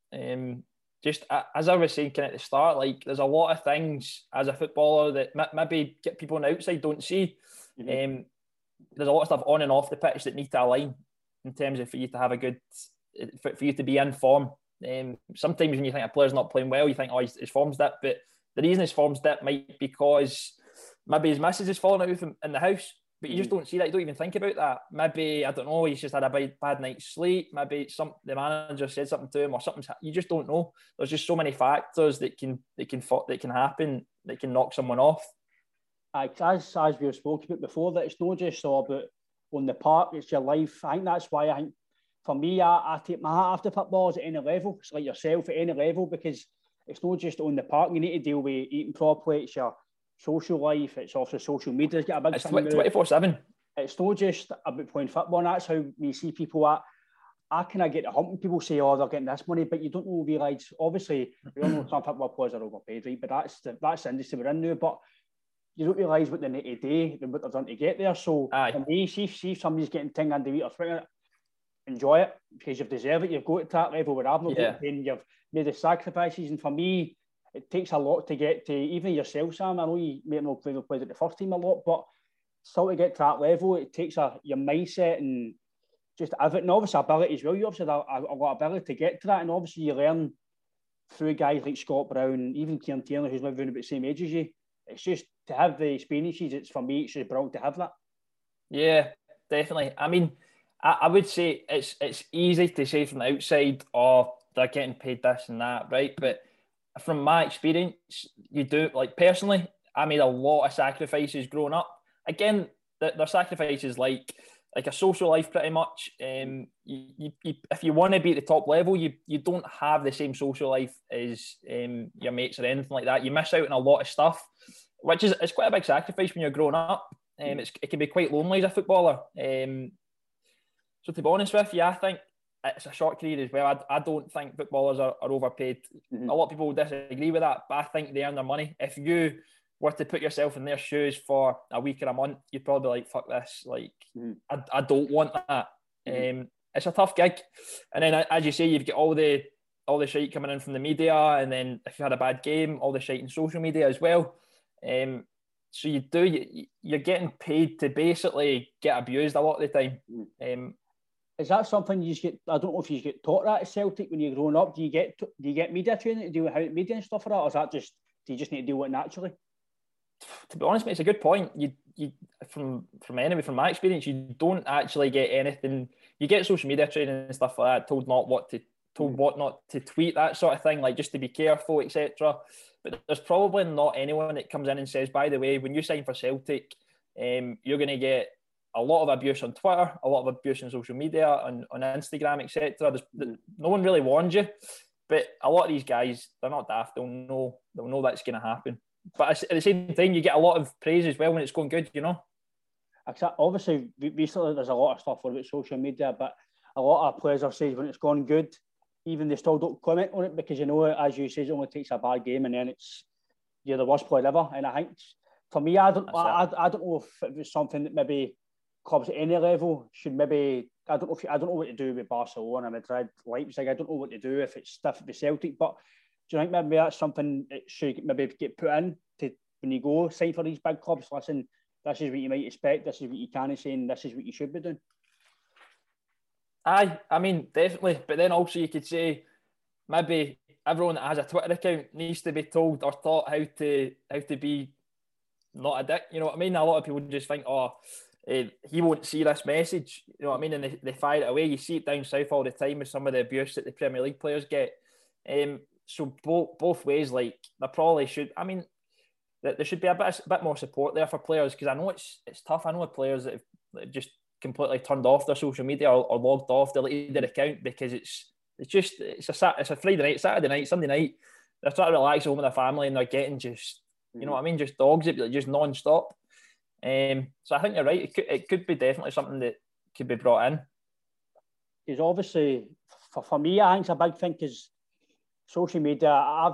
Just as I was saying kind of at the start, like, there's a lot of things as a footballer that maybe get people on the outside don't see. Mm-hmm. There's a lot of stuff on and off the pitch that need to align in terms of for you to have a good, for you to be in form. Sometimes when you think a player's not playing well, you think, oh, his form's dipped. But the reason his form's dipped might be because maybe his missus is falling out with him in the house, but you just don't see that. You don't even think about that. Maybe, I don't know, he's just had a bad night's sleep. Maybe the manager said something to him or something. You just don't know. There's just so many factors that can happen that can knock someone off. As we've spoken about before, that it's not just all about on the park, it's your life. I think that's why I think for me, I take my hat off to footballers at any level. It's like yourself at any level, because it's not just on the park. You need to deal with eating properly. It's your social life. It's also social media. It's 24/7. It's not just about playing football. And that's how we see people at. I kind of get the hump when people say, oh, they're getting this money, but you don't realise, obviously, we all know some football players are overpaid, right? But that's the industry we're in now. But you don't realise what they need to do and what they've done to get there. So, for me, see if somebody's getting 10 grand a week or 20, enjoy it, because you've deserved it. You've got to that level where I've not got to, and you've made the sacrifices. And for me, it takes a lot to get to, even yourself, Sam. I know you may not play at the first team a lot, but still to get to that level, it takes your mindset and just everything. Obviously, ability as well. You obviously have a lot of ability to get to that, and obviously you learn through guys like Scott Brown, even Kieran Tierney, who's maybe about the same age as you. It's just to have the experiences. For me, it's just brilliant to have that. Yeah, definitely. I mean, I would say it's easy to say from the outside, oh, they're getting paid this and that, right? But from my experience, you do, like, personally, I made a lot of sacrifices growing up. Again, they're sacrifices like like a social life pretty much. You, if you want to be at the top level, you don't have the same social life as your mates or anything like that. You miss out on a lot of stuff, which is it's quite a big sacrifice when you're growing up. It can be quite lonely as a footballer. So to be honest with you, I think it's a short career as well. I don't think footballers are overpaid. A lot of people will disagree with that, but I think they earn their money. If you were to put yourself in their shoes for a week or a month, you'd probably be like, fuck this. Like, I don't want that. It's a tough gig. And then, as you say, you've got all the shite coming in from the media, and then if you had a bad game, all the shite in social media as well. So you're getting paid to basically get abused a lot of the time. Is that something you get? I don't know if you get taught that at Celtic when you're growing up. Do you get media training to deal with how media and stuff like that, or is that just do you just need to deal with it naturally? To be honest, mate, it's a good point. You from my experience, you don't actually get anything. You get social media training and stuff like that, told what not to tweet, that sort of thing, like just to be careful, etc. But there's probably not anyone that comes in and says, by the way, when you sign for Celtic, you're going to get a lot of abuse on Twitter, a lot of abuse on social media, on Instagram, etc. No one really warns you, but a lot of these guys, they're not daft. They'll know that's going to happen. But at the same time, you get a lot of praise as well when it's going good, you know. Obviously, recently there's a lot of stuff about social media, but a lot of players have said when it's gone good, even they still don't comment on it because, you know, as you say, it only takes a bad game and then you're the worst player ever. And I think for me, I don't know if it was something that maybe clubs at any level should maybe. I don't know what to do with Barcelona, Madrid, Leipzig. I don't know what to do if it's stiff with Celtic, but do you think maybe that's something that should maybe get put in to when you go sign for these big clubs? Listen, this is what you might expect. This is what you can say, and this is what you should be doing. Aye, I mean, definitely. But then also you could say maybe everyone that has a Twitter account needs to be told or taught how to be not a dick. You know what I mean? A lot of people just think, he won't see this message. You know what I mean? And they fire it away. You see it down south all the time with some of the abuse that the Premier League players get. So both ways, like there probably should. I mean, there should be a bit more support there for players because I know it's tough. I know players that have just completely turned off their social media or logged off, deleted their account because it's a Friday night, Saturday night, Sunday night. They're trying to relax at home with their family and they're getting just you know what I mean, just dogs it, just non-stop. So I think you're right. It could be definitely something that could be brought in. Because obviously, for me, I think it's a big thing because social media. I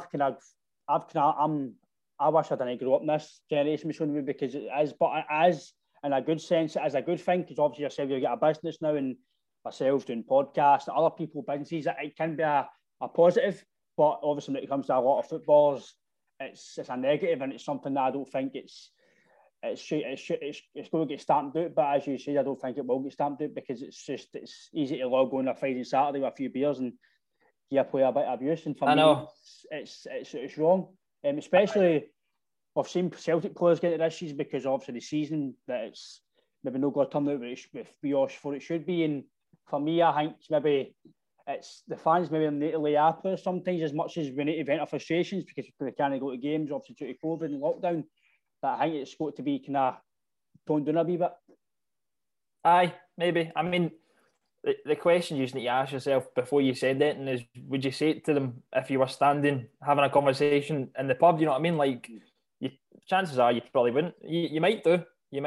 wish I didn't grow up in this generation because it is, but it is in a good sense. It is a good thing because obviously yourself, you get a business now, and myself doing podcasts, other people businesses. It can be a positive, but obviously when it comes to a lot of footballers, it's a negative, and it's something that I don't think it's going to get stamped out. But as you say, I don't think it will get stamped out because it's easy to log on a Friday and Saturday with a few beers and give a player a bit of abuse. And for me, it's wrong. Especially we've seen Celtic players get to this season because obviously the season that it's maybe not going to turn out with Biosh for it should be. And for me, I think maybe it's the fans maybe need to lay up sometimes as much as we need to vent our frustrations because they can't go to games obviously due to COVID and lockdown. But I think it's got to be kind of toned down a wee bit. Aye, maybe. I mean, the question you just need to ask yourself before you said it is, would you say it to them if you were standing having a conversation in the pub? You know what I mean? Like, chances are you probably wouldn't. You might do.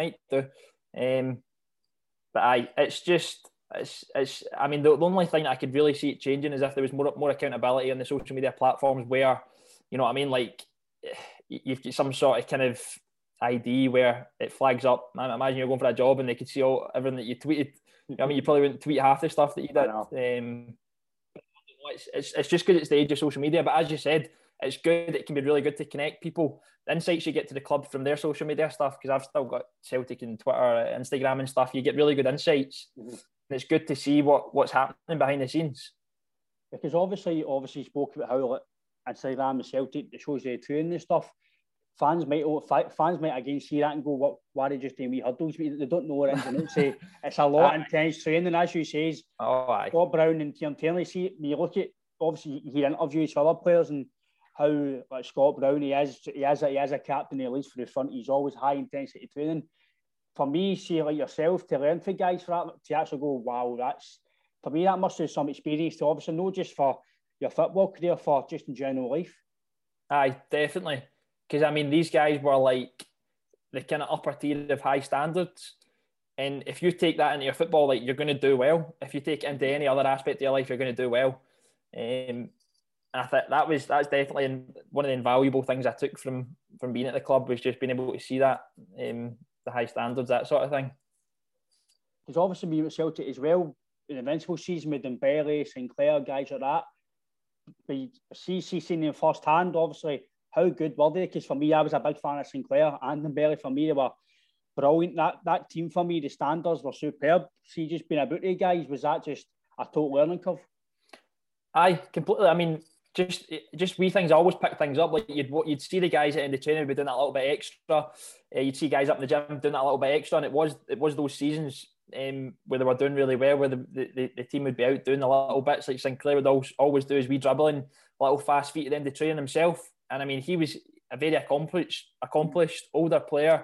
But aye, it's. I mean, the only thing that I could really see it changing is if there was more accountability on the social media platforms where, you know what I mean, like you've got some sort of kind of ID where it flags up. I imagine you're going for a job and they could see everything that you tweeted. You know what I mean, you probably wouldn't tweet half the stuff that you did. It's just because it's the age of social media. But as you said, it's good. It can be really good to connect people. The insights you get to the club from their social media stuff, because I've still got Celtic and Twitter, Instagram and stuff. You get really good insights. Mm-hmm. And it's good to see what's happening behind the scenes. Because obviously you spoke about how Instagram and Celtic, it shows you training and stuff. Fans might again see that and go, why are they just doing wee huddles? They don't know what it is. And say it's a lot of intense training, as you say. Scott Brown and internally, see, when you look at, obviously, he interviews for other players and how, like Scott Brown, he is a captain, at least for the front. He's always high intensity training. for me, see like yourself, to learn from guys for that, to actually go, wow, for me, that must have some experience to obviously not just for your football career, for just in general life. Aye, definitely. Because, I mean, these guys were like the kind of upper tier of high standards. And if you take that into your football, like, you're going to do well. If you take it into any other aspect of your life, you're going to do well. I think that's definitely one of the invaluable things I took from being at the club, was just being able to see that, the high standards, that sort of thing. Because obviously we with Celtic as well, in the Invincible season with Dembele, Sinclair, guys like that. But seeing them first hand, obviously, how good were they? Because for me, I was a big fan of Sinclair and Dembele. For me, they were brilliant. That team, for me, the standards were superb. See, just being about the guys, was that just a total learning curve? Aye, completely. I mean, just wee things. I always pick things up. Like you'd see the guys at the training be doing that a little bit extra. You'd see guys up in the gym doing that a little bit extra, and it was those seasons where they were doing really well, where the team would be out doing the little bits like Sinclair would always do, his wee dribbling, little fast feet at the end of training himself. And I mean, he was a very accomplished older player.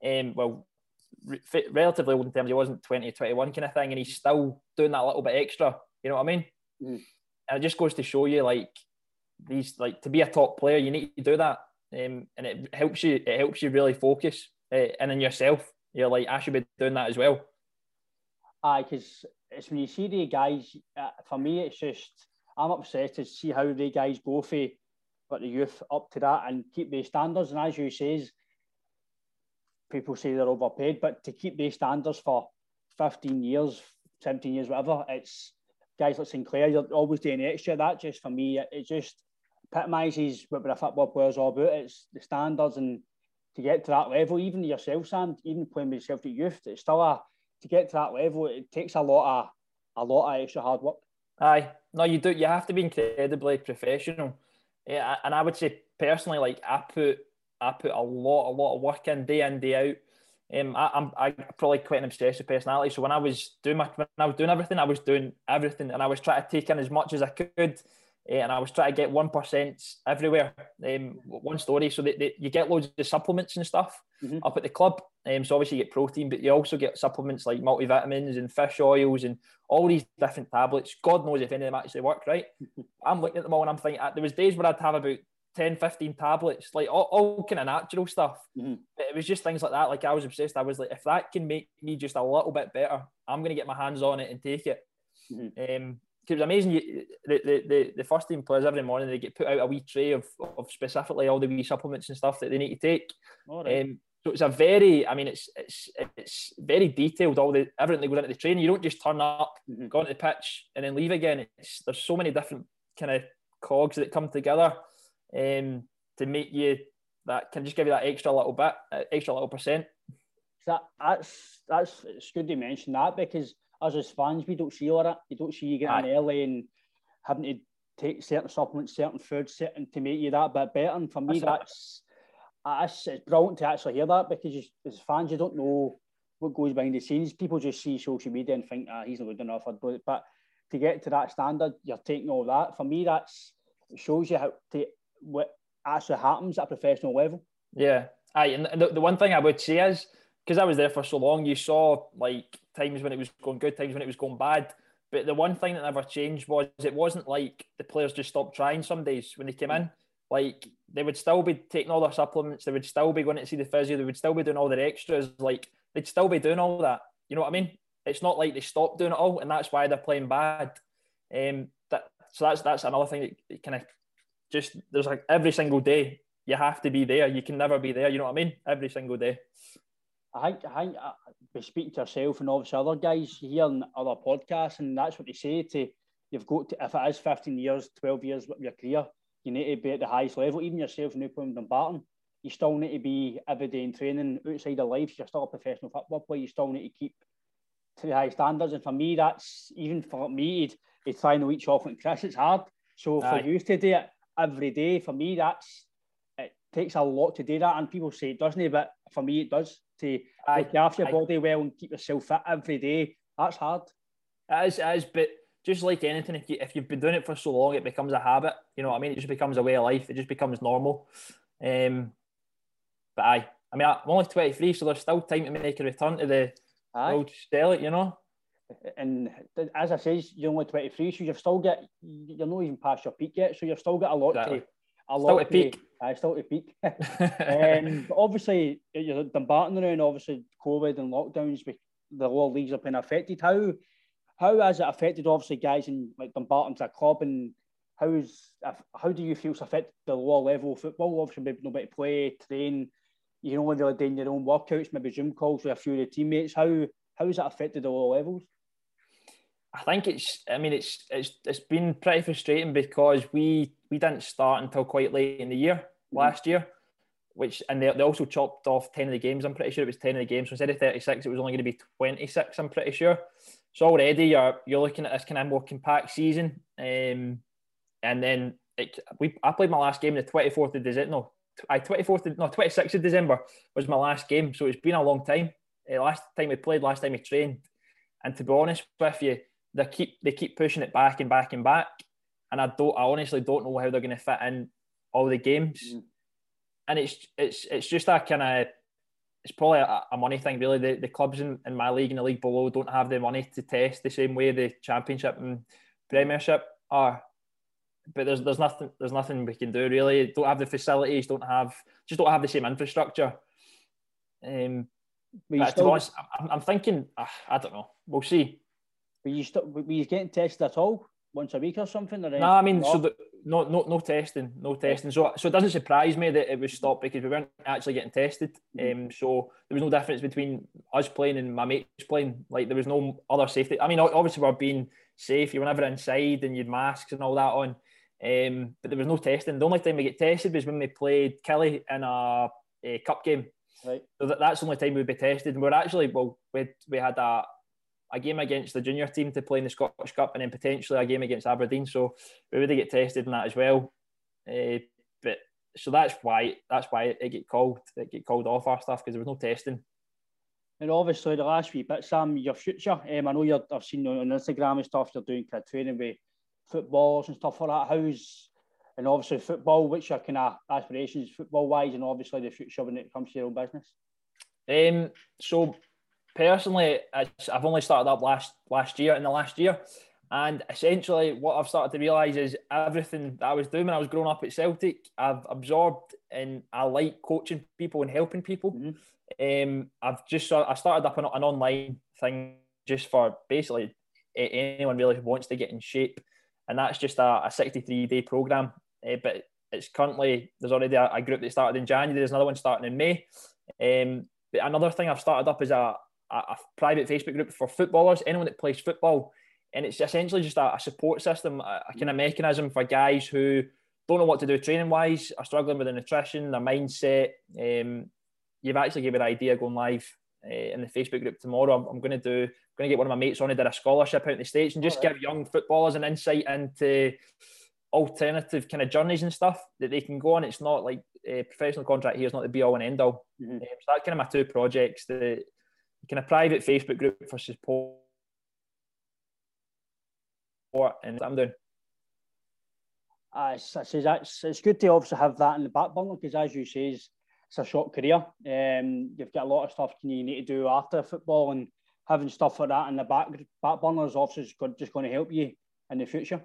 Relatively old in terms, he wasn't 20, 21 kind of thing, and he's still doing that little bit extra. You know what I mean? And it just goes to show you, like, to be a top player, you need to do that, and it helps you really focus, and in yourself. You're like, I should be doing that as well. Aye, because it's when you see the guys, for me, it's just, I'm obsessed to see how the guys go for the youth up to that and keep the standards. And as you say, people say they're overpaid, but to keep these standards for 15 years, 17 years, whatever, it's guys like Sinclair, you're always doing extra. That just, for me, it just epitomises what a football player's all about. It's the standards, and to get to that level, even yourself, Sam, even playing with yourself to youth, it's still to get to that level, it takes a lot of extra hard work. Aye, no, you do. You have to be incredibly professional. Yeah, and I would say personally, like, I put a lot of work in, day out. I'm probably quite an obsessive personality. So when I was doing everything, I was doing everything, and I was trying to take in as much as I could, and I was trying to get 1% everywhere. One story. So you get loads of supplements and stuff up at the club. So obviously you get protein, but you also get supplements like multivitamins and fish oils and all these different tablets. God knows if any of them actually work, right? I'm looking at them all and I'm thinking, there was days where I'd have about 10, 15 tablets, like all kind of natural stuff. But it was just things like that. Like, I was obsessed. I was like, if that can make me just a little bit better, I'm going to get my hands on it and take it. It was amazing. The first team players, every morning, they get put out a wee tray of specifically all the wee supplements and stuff that they need to take. So it's a very, I mean, it's very detailed. Everything that goes into the training. You don't just turn up, go onto the pitch, and then leave again. There's so many different kind of cogs that come together to make you, that can just give you that extra little percent. That's it's good to mention that, because as fans, we don't see all that. You don't see you getting early and having to take certain supplements, certain foods, to make you that bit better. And for me, it's brilliant to actually hear that, because as fans, you don't know what goes behind the scenes. People just see social media and think, he's not good enough. But to get to that standard, you're taking all that. For me, it shows you what actually happens at a professional level. Yeah. And the one thing I would say is, because I was there for so long, you saw like times when it was going good, times when it was going bad. But the one thing that never changed was, it wasn't like the players just stopped trying some days when they came in. Like, they would still be taking all their supplements, they would still be going to see the physio, they would still be doing all their extras. Like, they'd still be doing all that. You know what I mean? It's not like they stopped doing it all, and that's why they're playing bad. So that's another thing that kind of just, there's like every single day you have to be there. You can never be there. You know what I mean? Every single day. I think we speak to yourself and obviously other guys here on other podcasts, and that's what they say you've got to, if it is 15 years, 12 years of your career, you need to be at the highest level. Even yourself, now playing Dumbarton, you still need to be every day in training outside of life. You're still a professional football player. You still need to keep to the high standards. And for me, that's, even for me, to try and eat chocolate and crisps, it's hard. So for you to do it every day, for me, it takes a lot to do that. And people say it doesn't, but for me, it does. To look after your body well and keep yourself fit every day, that's hard. It is, but just like anything, if you've been doing it for so long, it becomes a habit. You know what I mean? It just becomes a way of life. It just becomes normal. But I mean, I'm only 23, so there's still time to make a return to the old Stellick, you know. And as I say, you're only 23, so you're not even past your peak yet, so you've still got a lot Exactly. to peak. Still to peak. But obviously, you're Dumbarton around, obviously, COVID and lockdowns, the lower leagues have been affected. How has it affected, obviously, guys in like Dumbarton to a club, and how do you feel it's affected the lower level of football? Obviously, maybe nobody to play, train, you're only really doing your own workouts, maybe Zoom calls with a few of the teammates. How has that affected the lower levels? I think it's been pretty frustrating because we didn't start until quite late in the year last year, and they also chopped off 10 of the games. I'm pretty sure it was 10 of the games. So instead of 36, it was only going to be 26, I'm pretty sure. So already you're looking at this kind of more compact season. And then I played my last game the 24th of December. 26th of December was my last game. So it's been a long time. Last time we played, last time we trained. And to be honest with you, they keep pushing it back and back and back, and I honestly don't know how they're going to fit in all the games. And it's just that kind of, it's probably a money thing really. The clubs in my league and the league below don't have the money to test the same way the Championship and Premiership are. But there's nothing we can do really. Don't have the facilities. Don't have the same infrastructure. To be honest, I'm thinking, I don't know. We'll see. Were you getting tested at all once a week or something? Or no, I mean, no testing. So it doesn't surprise me that it was stopped because we weren't actually getting tested. So there was no difference between us playing and my mates playing. Like there was no other safety. I mean, obviously we're being safe. You were never inside and you had masks and all that on. But there was no testing. The only time we get tested was when we played Killie in a cup game. Right. So that's the only time we'd be tested. And we're actually, we had a game against the junior team to play in the Scottish Cup, and then potentially a game against Aberdeen. So we would get tested in that as well. But so that's why it get called off our stuff, because there was no testing. And obviously the last wee bit, Sam, your future. I know I've seen on Instagram and stuff, you're doing kind of training with footballers and stuff like that. And obviously football, what's your kind of aspirations football wise, and obviously the future when it comes to your own business? So personally, I've only started up last year, and essentially what I've started to realise is everything that I was doing when I was growing up at Celtic, I've absorbed, and I like coaching people and helping people. I started up an online thing just for basically anyone really who wants to get in shape, and that's just a 63-day program. But it's currently, there's already a group that started in January. There's another one starting in May. But another thing I've started up is a private Facebook group for footballers, anyone that plays football. And it's essentially just a support system, a kind of mechanism for guys who don't know what to do training-wise, are struggling with their nutrition, their mindset. You've actually given an idea going live in the Facebook group tomorrow. I'm going to get one of my mates on who did a scholarship out in the States and just give young footballers an insight into alternative kind of journeys and stuff that they can go on. It's not like a professional contract here is not the be all and end all. So that's kind of my two projects, the kind of private Facebook group for support and what I'm doing. It's good to obviously have that in the back burner, because as you say, it's a short career. You've got a lot of stuff you need to do after football, and having stuff like that in the back burner is obviously just going to help you in the future.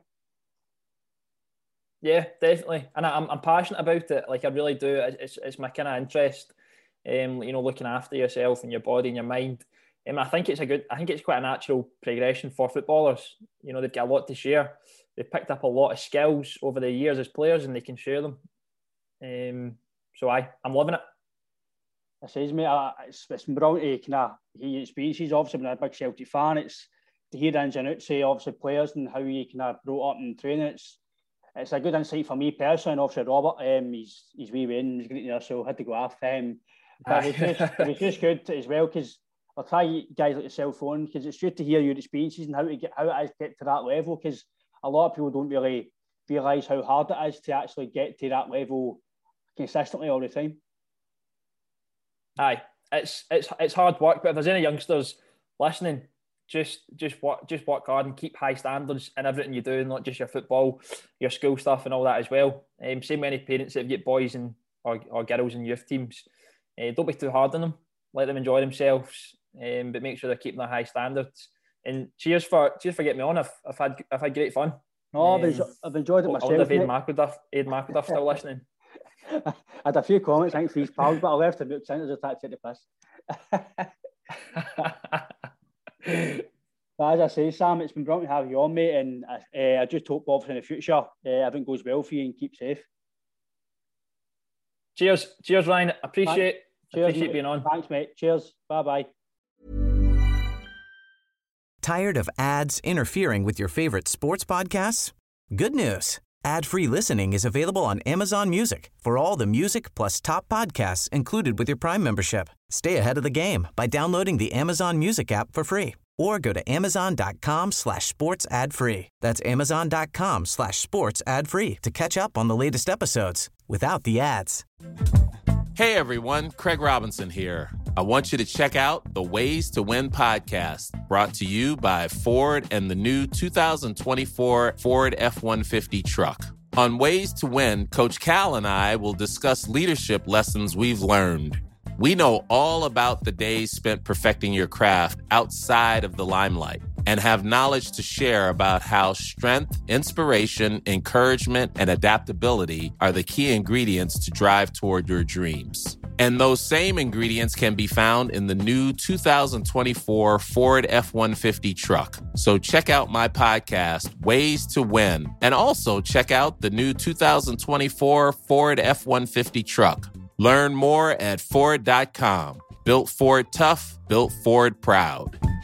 Yeah, definitely, and I'm passionate about it. Like I really do. It's my kind of interest. Looking after yourself and your body and your mind. I think it's quite a natural progression for footballers. They've got a lot to share. They've picked up a lot of skills over the years as players, and they can share them. So I'm loving it. I says, mate, it's brilliant to kind of hear your experiences. Obviously, being a big Celtic fan, it's to hear the ins and outs, obviously players and how you kind of brought up in training. It's a good insight for me personally, and obviously Robert. He's wee win, he's great there, so I had to go off. But it was just good as well, because I'll try guys like yourself on, because it's good to hear your experiences and how it is get to that level, because a lot of people don't really realise how hard it is to actually get to that level consistently all the time. Aye, it's hard work, but if there's any youngsters listening, just work hard and keep high standards in everything you do, not just your football, your school stuff and all that as well. Same many parents that have got boys or girls in youth teams. Don't be too hard on them. Let them enjoy themselves, but make sure they're keeping their high standards. And cheers for getting me on. I've had great fun. No, I've enjoyed it myself. I wonder if Aid McElduff still listening. I had a few comments, I think, for his pals, but I left him out centres to take the piss. But as I say, Sam, it's been brilliant to have you on, mate, and I just hope, obviously, in the future, everything goes well for you and keep safe. Cheers, Ryan. Appreciate being on. Thanks, mate. Cheers. Bye-bye. Tired of ads interfering with your favorite sports podcasts? Good news. Ad-free listening is available on Amazon Music for all the music plus top podcasts included with your Prime membership. Stay ahead of the game by downloading the Amazon Music app for free or go to amazon.com/sports ad free. That's amazon.com/sports ad free to catch up on the latest episodes without the ads. Hey everyone, Craig Robinson here. I want you to check out the Ways to Win podcast, brought to you by Ford and the new 2024 Ford F-150 truck. On Ways to Win, Coach Cal and I will discuss leadership lessons we've learned. We know all about the days spent perfecting your craft outside of the limelight and have knowledge to share about how strength, inspiration, encouragement, and adaptability are the key ingredients to drive toward your dreams. And those same ingredients can be found in the new 2024 Ford F-150 truck. So check out my podcast, Ways to Win, and also check out the new 2024 Ford F-150 truck. Learn more at Ford.com. Built Ford tough, built Ford proud.